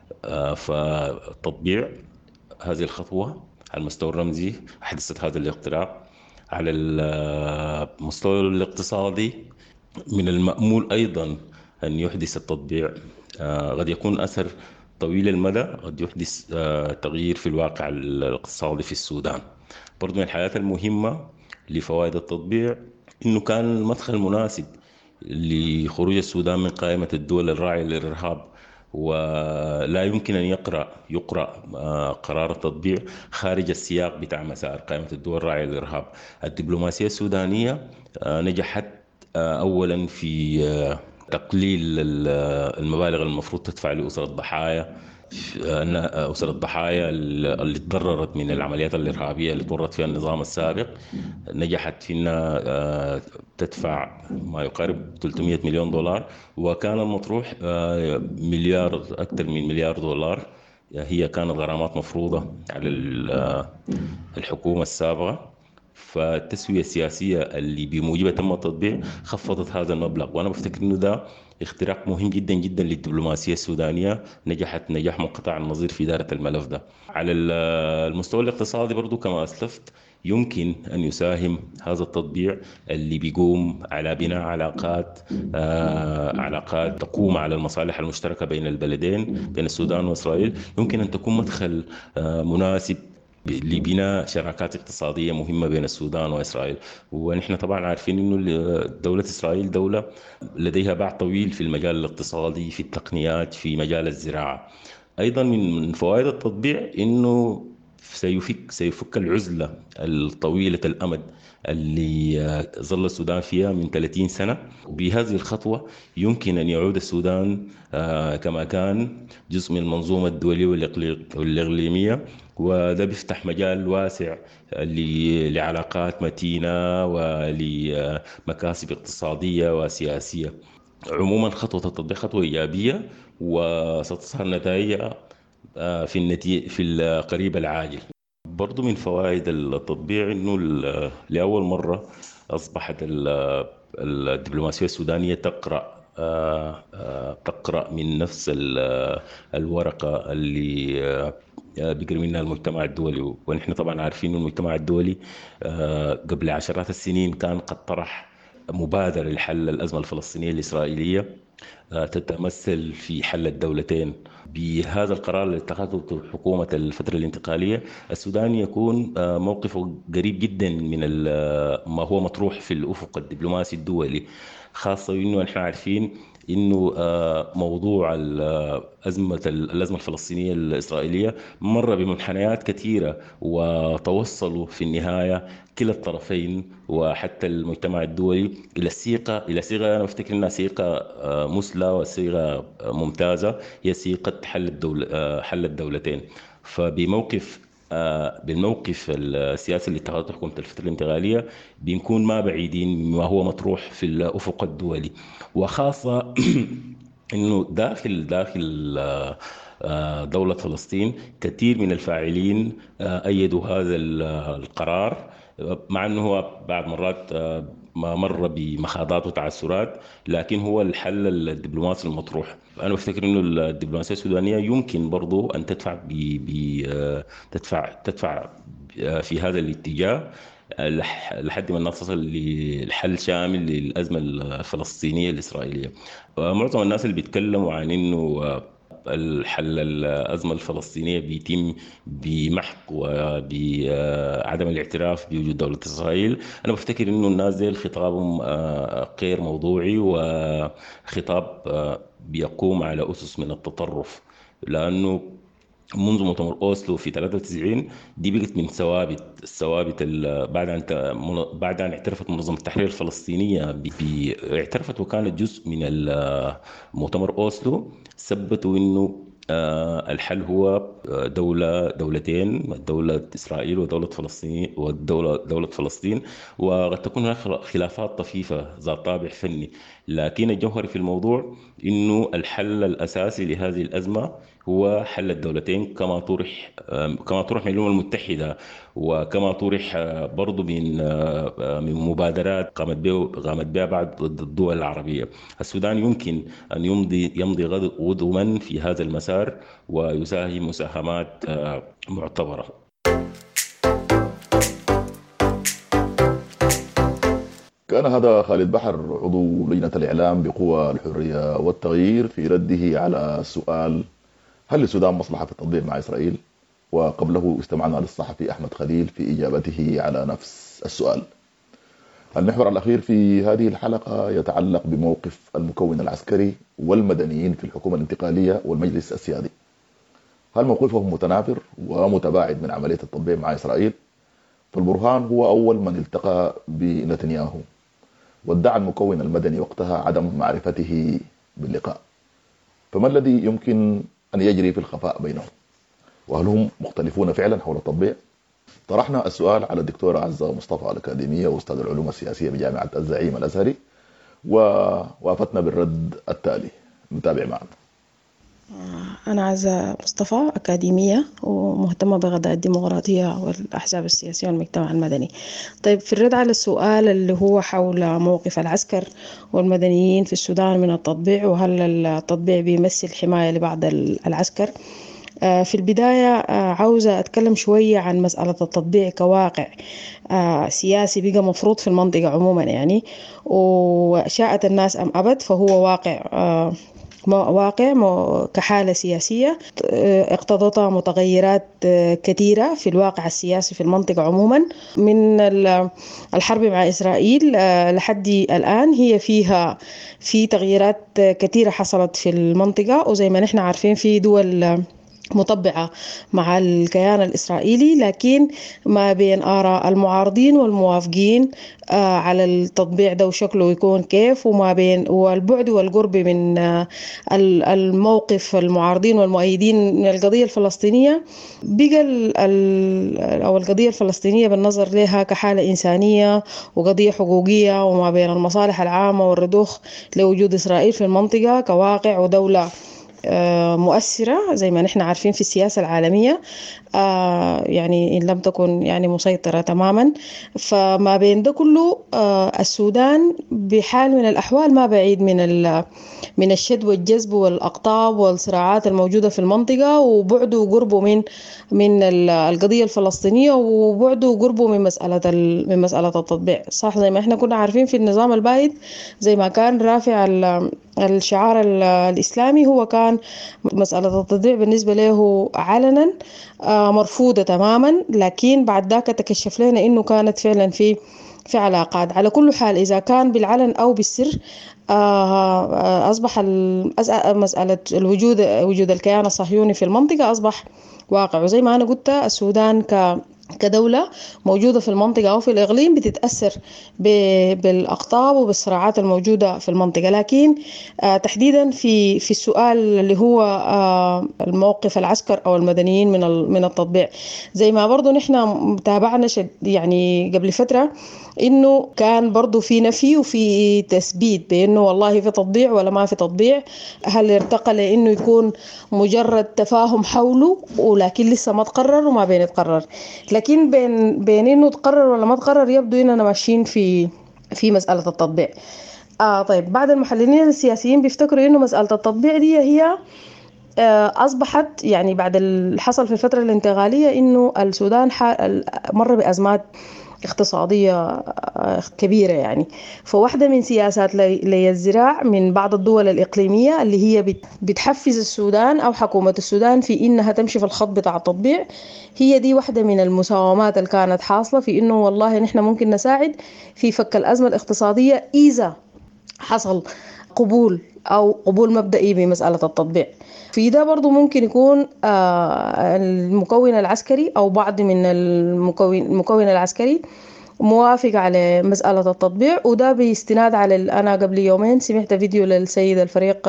فتطبيع هذه الخطوة على المستوى الرمزي أحدثت هذا الاقتراع. على المستوى الاقتصادي من المأمول أيضا أن يحدث التطبيع قد يكون أثر طويل المدى، قد يحدث تغيير في الواقع الاقتصادي في السودان. برضو من الحاجات المهمة لفوائد التطبيع إنه كان المدخل مناسب لخروج السودان من قائمة الدول الراعية للإرهاب، ولا يمكن أن يقرأ يقرأ قرار التطبيع خارج السياق بتاع مسار قائمة الدول الراعية للإرهاب. الدبلوماسية السودانية نجحت أولا في تقليل المبالغ المفروض تدفع لأسر الضحايا، أسر الضحايا اللي تضررت من العمليات الإرهابية اللي تورط فيها النظام السابق. نجحت في أنها تدفع ما يقارب ثلاثمئة مليون دولار، وكان المطروح مليار، أكثر من مليار دولار هي كانت غرامات مفروضة على الحكومة السابقة. فالتسوية السياسية اللي بموجبها تم التطبيع خفضت هذا المبلغ، وأنا بفتكر إنه ده اختراق مهم جدا جدا للدبلوماسية السودانية، نجحت نجاح منقطع النظير في إدارة الملف ده. على المستوى الاقتصادي برضو كما أسلفت يمكن أن يساهم هذا التطبيع اللي بيقوم على بناء علاقات آه علاقات تقوم على المصالح المشتركة بين البلدين، بين السودان وإسرائيل، يمكن أن تكون مدخل آه مناسب لبناء شراكات اقتصادية مهمة بين السودان وإسرائيل. ونحن طبعا عارفين أنه دولة إسرائيل دولة لديها باع طويل في المجال الاقتصادي، في التقنيات، في مجال الزراعة. أيضا من فوائد التطبيع أنه سيفك سيفك العزلة الطويلة الأمد اللي ظل السودان فيها من ثلاثين سنة، وبهذه الخطوة يمكن أن يعود السودان كما كان جزء من المنظومة الدولية والإقليمية، وده بيفتح مجال واسع لعلاقات متينة ولمكاسب اقتصادية وسياسية. عموما خطوة التطبيق خطوة إيجابية وستظهر نتائجها في النتيجة في القريب العاجل. برضو من فوائد التطبيع إنه لأول مرة أصبحت الدبلوماسية السودانية تقرأ تقرأ من نفس الورقة اللي بيقرأ منها المجتمع الدولي. ونحن طبعا عارفين إنه المجتمع الدولي قبل عشرات السنين كان قد طرح مبادرة لحل الأزمة الفلسطينية الإسرائيلية تتمثل في حل الدولتين. بهذا القرار اللي اتخذته حكومة الفترة الانتقالية السودان يكون موقفه قريب جدا من ما هو مطروح في الأفق الدبلوماسي الدولي، خاصة إنه نحن عارفين إنه موضوع الأزمة الأزمة الفلسطينية الإسرائيلية مر بمنحنيات كثيرة، وتوصلوا في النهاية كلا الطرفين وحتى المجتمع الدولي إلى الصيغة إلى صيغة أنا بفتكر إنها صيغة مثلى وصيغة ممتازة، هي صيغة حل الدولة حل الدولتين. فبموقف بالموقف السياسي اللي اتخذته حكومة الفترة الانتقالية بنكون ما بعيدين مما هو مطروح في الأفق الدولي، وخاصة إنه داخل داخل دولة فلسطين كثير من الفاعلين أيدوا هذا القرار، مع أنه هو بعض مرات ما مر بمخاضات وتعثرات، لكن هو الحل الدبلوماسي المطروح. أنا بفتكر إنه الدبلوماسية السودانية يمكن برضو أن تدفع ب تدفع تدفع في هذا الاتجاه لحد ما نصل للحل شامل للأزمة الفلسطينية الإسرائيلية. معظم الناس اللي بيتكلموا عن إنه الحل الأزمة الفلسطينية بيتم بمحق وبعدم الاعتراف بوجود دولة إسرائيل، أنا بفتكر إنه الناس دي خطابهم غير موضوعي وخطاب بيقوم على أسس من التطرف، لأنه منذ مؤتمر أوسلو في ثلاثة وتسعين، دي بقت من ثوابت الثوابت بعد أن بعد أن اعترفت منظمة التحرير الفلسطينية ب... اعترفت وكانت جزء من مؤتمر أوسلو، ثبتوا إنه الحل هو دولة دولتين، دولة إسرائيل ودولة فلسطين والدولة دولة فلسطين، وقد تكون هناك خلافات طفيفة ذات طابع فني، لكن الجوهري في الموضوع إنه الحل الأساسي لهذه الأزمة هو حل الدولتين كما طرح كما طرح من الأمم المتحدة، وكما طرح برضو من من مبادرات قامت بها قامت بها بعض الدول العربية. السودان يمكن أن يمضي يمضي غدوا في هذا المسار ويساهم مساهمات معتبرة. كان هذا خالد بحر عضو لجنة الإعلام بقوى الحرية والتغيير في رده على سؤال هل للسودان مصلحة في التطبيع مع إسرائيل؟ وقبله استمعنا للصحفي أحمد خليل في إجابته على نفس السؤال. المحور الأخير في هذه الحلقة يتعلق بموقف المكون العسكري والمدنيين في الحكومة الانتقالية والمجلس السيادي. هل موقفهم متنافر ومتباعد من عملية التطبيع مع إسرائيل؟ فالبرهان هو أول من التقى بنتنياهو، وادعى المكون المدني وقتها عدم معرفته باللقاء. فما الذي يمكن أن يجري في الخفاء بينهم؟ وهل هم مختلفون فعلا حول التطبيع؟ طرحنا السؤال على الدكتورة عزة مصطفى الأكاديمية وأستاذ العلوم السياسية بجامعة الزعيم الأزهري، ووافقنا بالرد التالي. نتابع معنا. أنا عزة مصطفى أكاديمية ومهتمة بغذاء الديمقراطية والأحزاب السياسية والمجتمع المدني. طيب، في الرد على السؤال اللي هو حول موقف العسكر والمدنيين في السودان من التطبيع، وهل التطبيع بيمثل حماية لبعض العسكر، في البداية عاوزة أتكلم شوية عن مسألة التطبيع كواقع سياسي بقى مفروض في المنطقة عموما يعني، وشاءت الناس أم أبد فهو واقع واقع كحالة سياسية اقتضتها متغيرات كثيرة في الواقع السياسي في المنطقة عموما. من الحرب مع إسرائيل لحد الآن هي فيها في تغييرات كثيرة حصلت في المنطقة، وزي ما نحن عارفين في دول مطبعة مع الكيان الإسرائيلي، لكن ما بين آراء المعارضين والموافقين على التطبيع ده وشكله يكون كيف، وما بين والبعد والقرب من الموقف المعارضين والمؤيدين من القضية الفلسطينية، بقى أو القضية الفلسطينية بالنظر لها كحالة إنسانية وقضية حقوقية، وما بين المصالح العامة والرضوخ لوجود إسرائيل في المنطقة كواقع ودولة مؤثرة زي ما نحن عارفين في السياسة العالمية، يعني إن لم تكن يعني مسيطرة تماما. فما بين ده كله السودان بحال من الأحوال ما بعيد من من الشد والجذب والأقطاب والصراعات الموجودة في المنطقة، وبعده وقربه من من القضية الفلسطينية، وبعده وقربه من مسألة من مسألة التطبيع. صح، زي ما احنا كنا عارفين في النظام البائد زي ما كان رافع الشعار الإسلامي هو كان مسألة التطبيع بالنسبة له علنا مرفوضة تماما، لكن بعد ذاك تكشف لنا إنه كانت فعلا في في علاقات. على كل حال إذا كان بالعلن أو بالسر أصبح مسألة الوجود وجود الكيان الصهيوني في المنطقة أصبح واقع. وزي ما أنا قلت السودان ك كدولة موجودة في المنطقة أو في الإقليم بتتأثر بالأقطاب وبالصراعات الموجودة في المنطقة، لكن تحديدا في في السؤال اللي هو الموقف العسكر أو المدنيين من من التطبيع، زي ما برضو نحن تابعنا يعني قبل فترة إنه كان برضو في نفي وفي تثبيت بأنه والله في تطبيع ولا ما في تطبيع، هل ارتقى لأنه يكون مجرد تفاهم حوله ولكن لسه ما تقرر وما بين يتقرر. لكن بين بين إنه تقرر ولا ما تقرر يبدو إننا ماشيين في في مسألة التطبيع. آه طيب، بعض المحللين السياسيين بيفتكروا إنه مسألة التطبيع دي هي آه أصبحت يعني بعد اللي حصل في الفترة الانتقالية إنه السودان مر بأزمات اقتصادية كبيرة يعني. فواحدة من سياسات لي الزراع من بعض الدول الإقليمية اللي هي بتحفز السودان أو حكومة السودان في إنها تمشي في الخط بتاع التطبيع، هي دي واحدة من المساومات اللي كانت حاصلة في إنه والله نحن ممكن نساعد في فك الأزمة الاقتصادية إذا حصل قبول أو قبول مبدئي بمسألة التطبيع. في ده برضو ممكن يكون المكون العسكري أو بعض من المكون المكون العسكري موافق على مسألة التطبيع، وده باستناد على أنا قبل يومين سمعت فيديو للسيد الفريق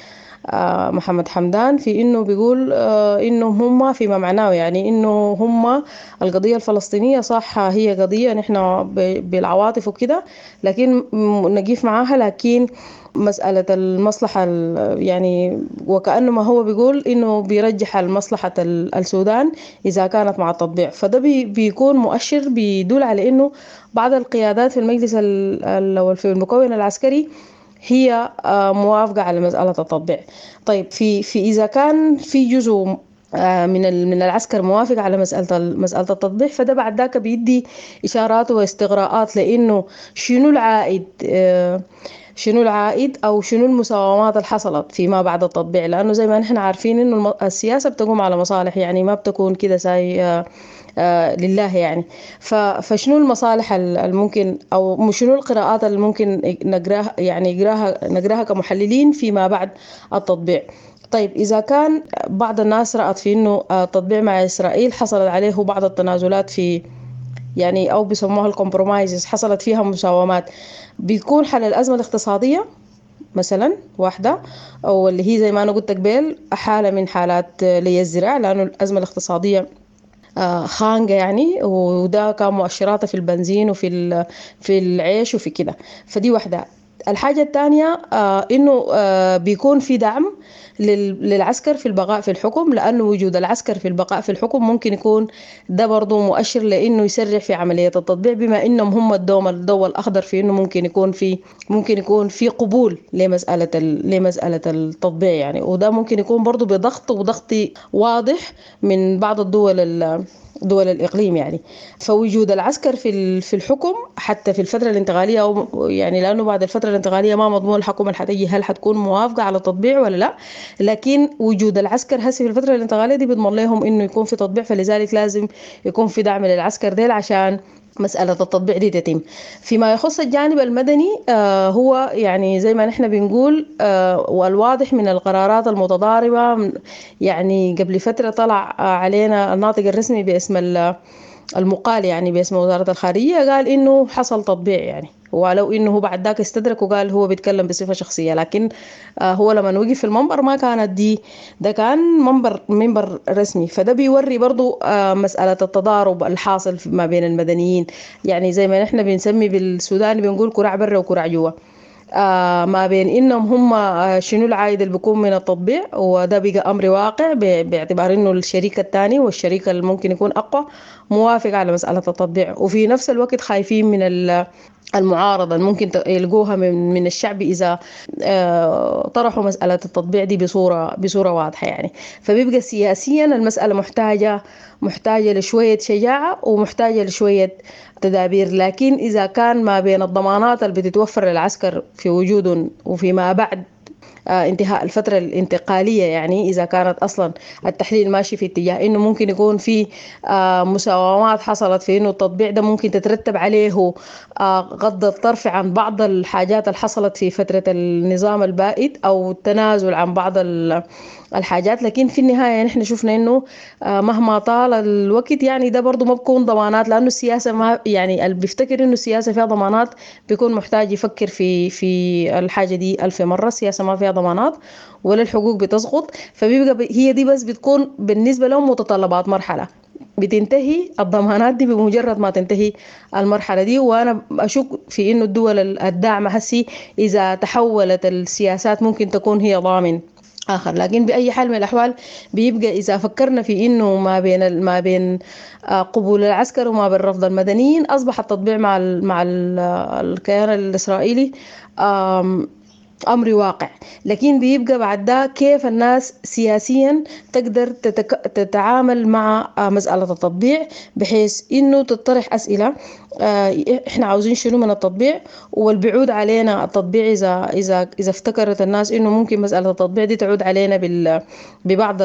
محمد حمدان في إنه بيقول إنه هم فيما معناه يعني إنه هم القضية الفلسطينية صح هي قضية نحن بالعواطف وكده لكن نقيف معاها، لكن مسألة المصلحة يعني وكأنه ما هو بيقول إنه بيرجح المصلحة السودان إذا كانت مع التطبيع. فده بيكون مؤشر بيدل على إنه بعض القيادات في المجلس أو في المكون العسكري هي موافقة على مسألة التطبيع. طيب في في إذا كان في جزء من من العسكر موافق على مسألة مسألة التطبيع، فده بعد ذاك بيدي إشارات واستغراءات لأنه شنو العائد شنو العائد أو شنو المساومات اللي حصلت فيما بعد التطبيع، لأنه زي ما نحن عارفين إنه السياسة بتقوم على مصالح يعني ما بتكون كده ساي آه لله يعني. فشنو المصالح الممكن أو شنو القراءات اللي ممكن نقراها يعني نقراها نقراها كمحللين فيما بعد التطبيع. طيب إذا كان بعض الناس رأت في إنه التطبيع مع إسرائيل حصلت عليه بعض التنازلات في يعني أو بيسموها الكومبرومايزز حصلت فيها مساومات، بيكون حل الأزمة الاقتصادية مثلا واحدة أو اللي هي زي ما أنا قلت قبل حالة من حالات لي الزراع، لأنه الأزمة الاقتصادية خانقة يعني وده كان مؤشراته في البنزين وفي في العيش وفي كده. فدي واحدة. الحاجة الثانية آه إنه آه بيكون في دعم للعسكر في البقاء في الحكم، لأنه وجود العسكر في البقاء في الحكم ممكن يكون ده برضو مؤشر لأنه يسرع في عملية التطبيع، بما إنهم هم الدوم الضوء الأخضر في إنه ممكن يكون في ممكن يكون في قبول لمسألة لمسألة التطبيع يعني. وده ممكن يكون برضو بضغط وضغط واضح من بعض الدول دول الإقليم يعني. فوجود العسكر في في الحكم حتى في الفترة الانتقالية أو يعني لأنه بعد الفترة الانتقالية ما مضمون الحكومة اللي حتجي هل حتكون موافقة على التطبيع ولا لا، لكن وجود العسكر هسه في الفترة الانتقالية دي بيضمن لهم إنه يكون في تطبيع، فلذلك لازم يكون في دعم للعسكر ديل عشان مسألة التطبيع دي تتم. فيما يخص الجانب المدني آه هو يعني زي ما نحن بنقول آه والواضح من القرارات المتضاربة يعني قبل فترة طلع علينا الناطق الرسمي باسم المقال يعني باسم وزارة الخارجية قال إنه حصل تطبيع يعني، ولو إنه بعد ذاك استدرك وقال هو بيتكلم بصفة شخصية، لكن آه هو لما وقف في المنبر ما كانت دي ده كان منبر منبر رسمي. فده بيوري برضو آه مسألة التضارب الحاصل ما بين المدنيين يعني زي ما نحن بنسمي بالسودان بنقول كراع برا وكراع جوا آه ما بين إنهم هم آه شنو العائد اللي بيكون من التطبيع، وده بقى أمر واقع باعتبار إنه الشريك الثاني والشريك اللي ممكن يكون أقوى موافق على مسألة التطبيع، وفي نفس الوقت خايفين من المعارضة ممكن يلقوها من من الشعب إذا طرحوا مسألة التطبيع دي بصورة بصورة واضحة يعني. فبيبقى سياسيا المسألة محتاجة محتاجة لشوية شجاعة ومحتاجة لشوية تدابير، لكن إذا كان ما بين الضمانات اللي بتتوفر للعسكر في وجودهم وفيما بعد انتهاء الفترة الانتقالية يعني إذا كانت أصلا التحليل ماشي في اتجاه إنه ممكن يكون في مساومات حصلت في إنه التطبيع ده ممكن تترتب عليه غض الطرف عن بعض الحاجات اللي حصلت في فترة النظام البائد أو التنازل عن بعض الحاجات، لكن في النهاية نحن شفنا إنه مهما طال الوقت يعني ده برضو ما بكون ضمانات، لأنه السياسة ما يعني اللي بيفتكر إنه السياسة فيها ضمانات بيكون محتاج يفكر في في الحاجة دي ألف مرة. السياسة ما فيها ضمانات ولا الحقوق بتسقط، فبيبقى هي دي بس بتكون بالنسبة لهم متطلبات مرحلة بتنتهي الضمانات دي بمجرد ما تنتهي المرحلة دي. وأنا أشك في إنه الدول الداعمة هسي إذا تحولت السياسات ممكن تكون هي ضامن آخر، لكن بأي حال من الأحوال بيبقى إذا فكرنا في إنه ما بين ما بين قبول العسكر وما بين رفض المدنيين أصبح التطبيع مع ال مع ال الكيان الإسرائيلي أمر واقع، لكن بيبقى بعد ده كيف الناس سياسيا تقدر تتك... تتعامل مع مسألة التطبيع بحيث إنه تطرح أسئلة إحنا عاوزين شنو من التطبيع، والبعود علينا التطبيع إذا إذا إذا افتكرت الناس إنه ممكن مسألة التطبيع دي تعود علينا بال ببعض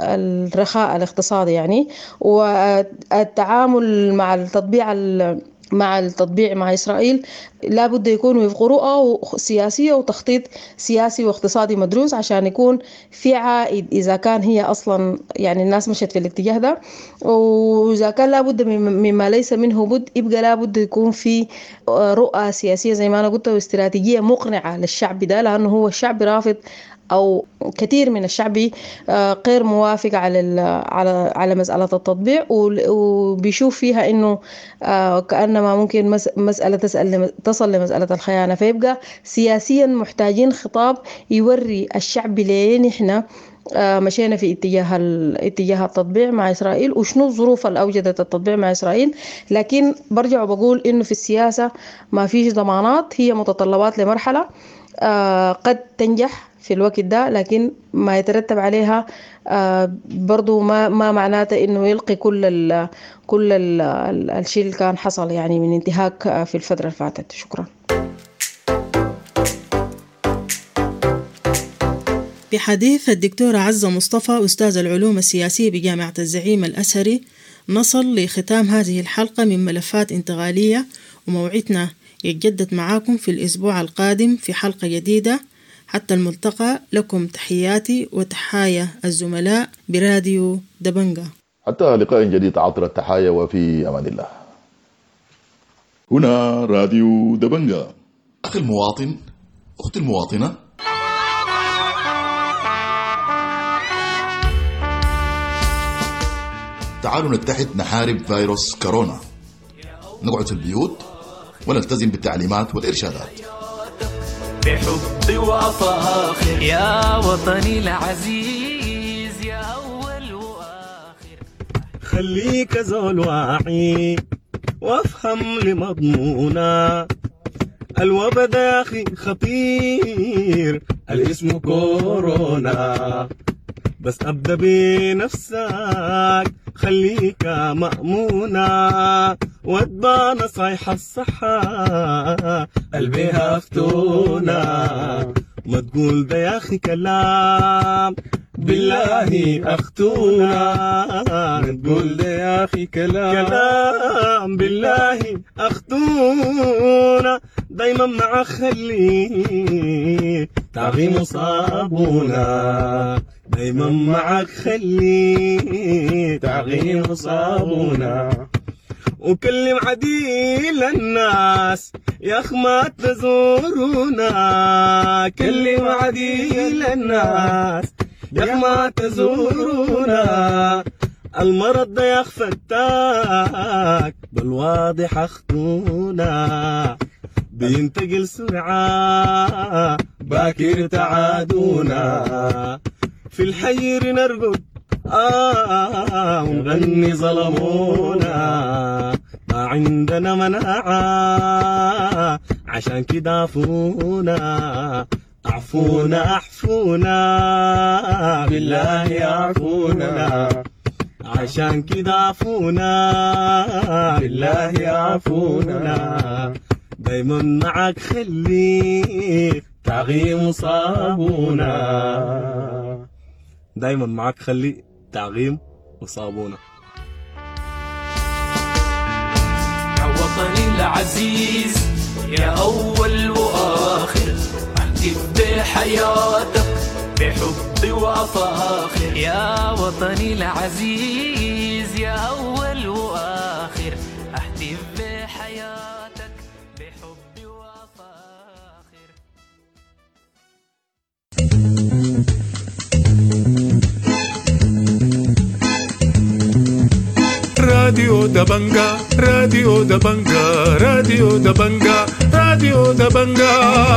الرخاء الاقتصادي يعني، والتعامل مع التطبيع مع التطبيع مع إسرائيل لا بد يكون وفق رؤى سياسية وتخطيط سياسي واقتصادي مدروس عشان يكون في عائد إذا كان هي أصلا يعني الناس مشت في الاتجاه ده، وإذا كان لا بد مما ليس منه بد يبقى لا بد يكون في رؤى سياسية زي ما أنا قلت واستراتيجية مقنعة للشعب ده، لأنه هو الشعب رافض أو كثير من الشعب غير موافق على على على مسألة التطبيع، وبيشوف فيها إنه كأنما ممكن مسألة تسأل تصل لمسألة الخيانة. فيبقى سياسيا محتاجين خطاب يوري الشعب ليه نحن مشينا في اتجاه اتجاه التطبيع مع إسرائيل وشنو الظروف اللي أوجدت التطبيع مع إسرائيل. لكن برجع وبقول إنه في السياسة ما فيش ضمانات، هي متطلبات لمرحلة قد تنجح في الوقت ده، لكن ما يترتب عليها برضو ما ما معناته إنه يلقي كل ال كل ال الشيء اللي كان حصل يعني من انتهاك في الفترة اللي فاتت. شكرا. بحديث الدكتورة عزة مصطفى أستاذ العلوم السياسية بجامعة الزعيم الأزهري نصل لختام هذه الحلقة من ملفات انتقالية، وموعدنا يتجدد معاكم في الأسبوع القادم في حلقة جديدة. حتى الملتقى، لكم تحياتي وتحايا الزملاء براديو دبنجة. حتى لقاء جديد عطر التحايا وفي أمان الله. هنا راديو دبنجة. أخي المواطن، أختي المواطنة، تعالوا نتحد نحارب فيروس كورونا، نقعد في البيوت ونلتزم بالتعليمات والإرشادات. بحبي وأفاخر يا وطني العزيز يا أول وآخر. خليك زول واعي وافهم لمضمونا، الوبا ده يا أخي خطير الاسم كورونا، بس أبدأ بنفسك خليك مأمونة، واتبع نصايح الصحة قلبيها فتونة، ما تقول ده يا أخي كلام بالله أختونا، ما تقول ده يا أخي كلام كلام بالله أختونا، دايما مع خلي تعظيم صابونا، دايما معك خلي تعظيم صابونا، وكلم عديل الناس يا أخ ما تزورونا، كلم عديل الناس يا أخ ما تزورونا، المرض ده يا أخ فتاك بالواضح أختونا، بينتقل سرعة باكر تعادونا، في الحير نرقد آه ونغني ظلمونا، ما عندنا مناعة عشان كده عفونا عفونا أحفونا بالله عفونا، عشان كده عفونا بالله عفونا، دايما معك خلي تعغيم صابونا، دايما معك خلي تعغيم وصابونا. يا وطني العزيز يا أول وآخر، احتف بحياتك بحبي وأفاخر، يا وطني العزيز يا أول وآخر، احتف بحياتك بحبي وأفاخر. راديو دبنجة راديو دبنجة راديو دبنجة راديو دبنجة.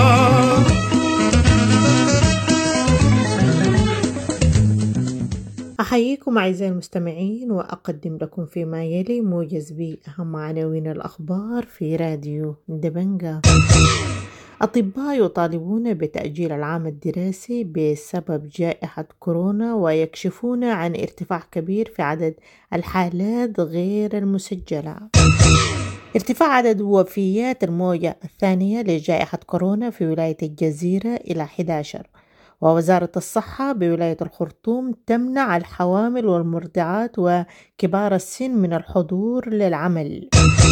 أحييكم أعزائي المستمعين وأقدم لكم فيما يلي موجز بأهم عناوين الأخبار في راديو دبنجة. أطباء يطالبون بتأجيل العام الدراسي بسبب جائحة كورونا، ويكشفون عن ارتفاع كبير في عدد الحالات غير المسجلة. ارتفاع عدد وفيات الموجة الثانية لجائحة كورونا في ولاية الجزيرة إلى أحد عشر، ووزارة الصحة بولاية الخرطوم تمنع الحوامل والمرضعات وكبار السن من الحضور للعمل.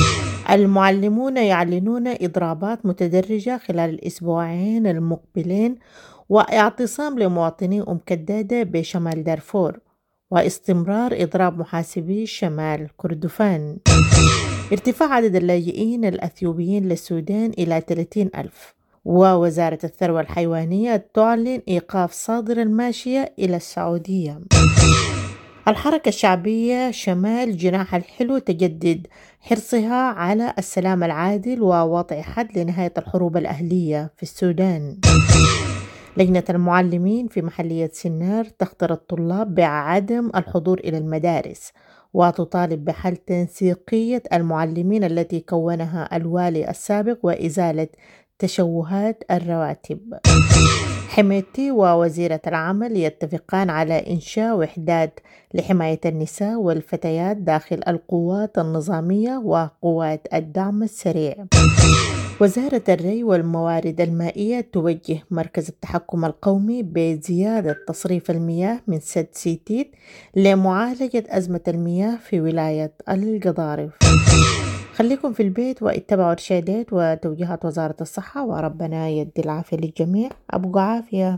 المعلمون يعلنون إضرابات متدرجة خلال الأسبوعين المقبلين واعتصام لمواطني أم كدادة بشمال دارفور واستمرار إضراب محاسبي شمال كردفان. ارتفاع عدد اللاجئين الأثيوبيين للسودان إلى ثلاثين ألف، ووزارة الثروة الحيوانية تعلن إيقاف صادر الماشية إلى السعودية. الحركة الشعبية شمال جناح الحلو تجدد حرصها على السلام العادل ووضع حد لنهاية الحروب الأهلية في السودان. لجنة المعلمين في محلية سنار تخطر الطلاب بعدم الحضور إلى المدارس وتطالب بحل تنسيقية المعلمين التي كونها الوالي السابق وإزالة تشوهات الرواتب. حميتي ووزيرة العمل يتفقان على إنشاء وحدات لحماية النساء والفتيات داخل القوات النظامية وقوات الدعم السريع. وزارة الري والموارد المائية توجه مركز التحكم القومي بزيادة تصريف المياه من سد سيتيت لمعالجة أزمة المياه في ولاية القضارف. خليكم في البيت واتبعوا إرشادات وتوجيهات وزارة الصحة، وربنا يدي العافية للجميع. أبو عافية.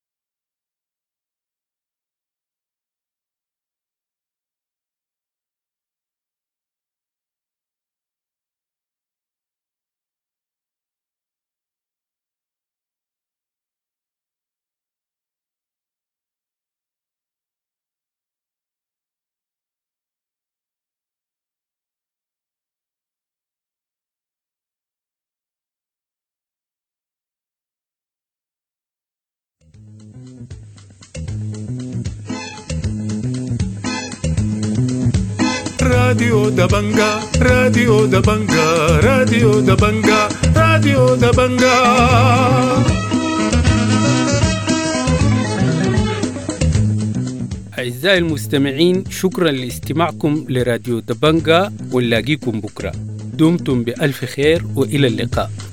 راديو دبنجا راديو دبنجا راديو دبنجا راديو دبنجا. أعزائي المستمعين، شكرا لاستماعكم لراديو دبنجا، ونلاقيكم بكرة. دمتم بألف خير وإلى اللقاء.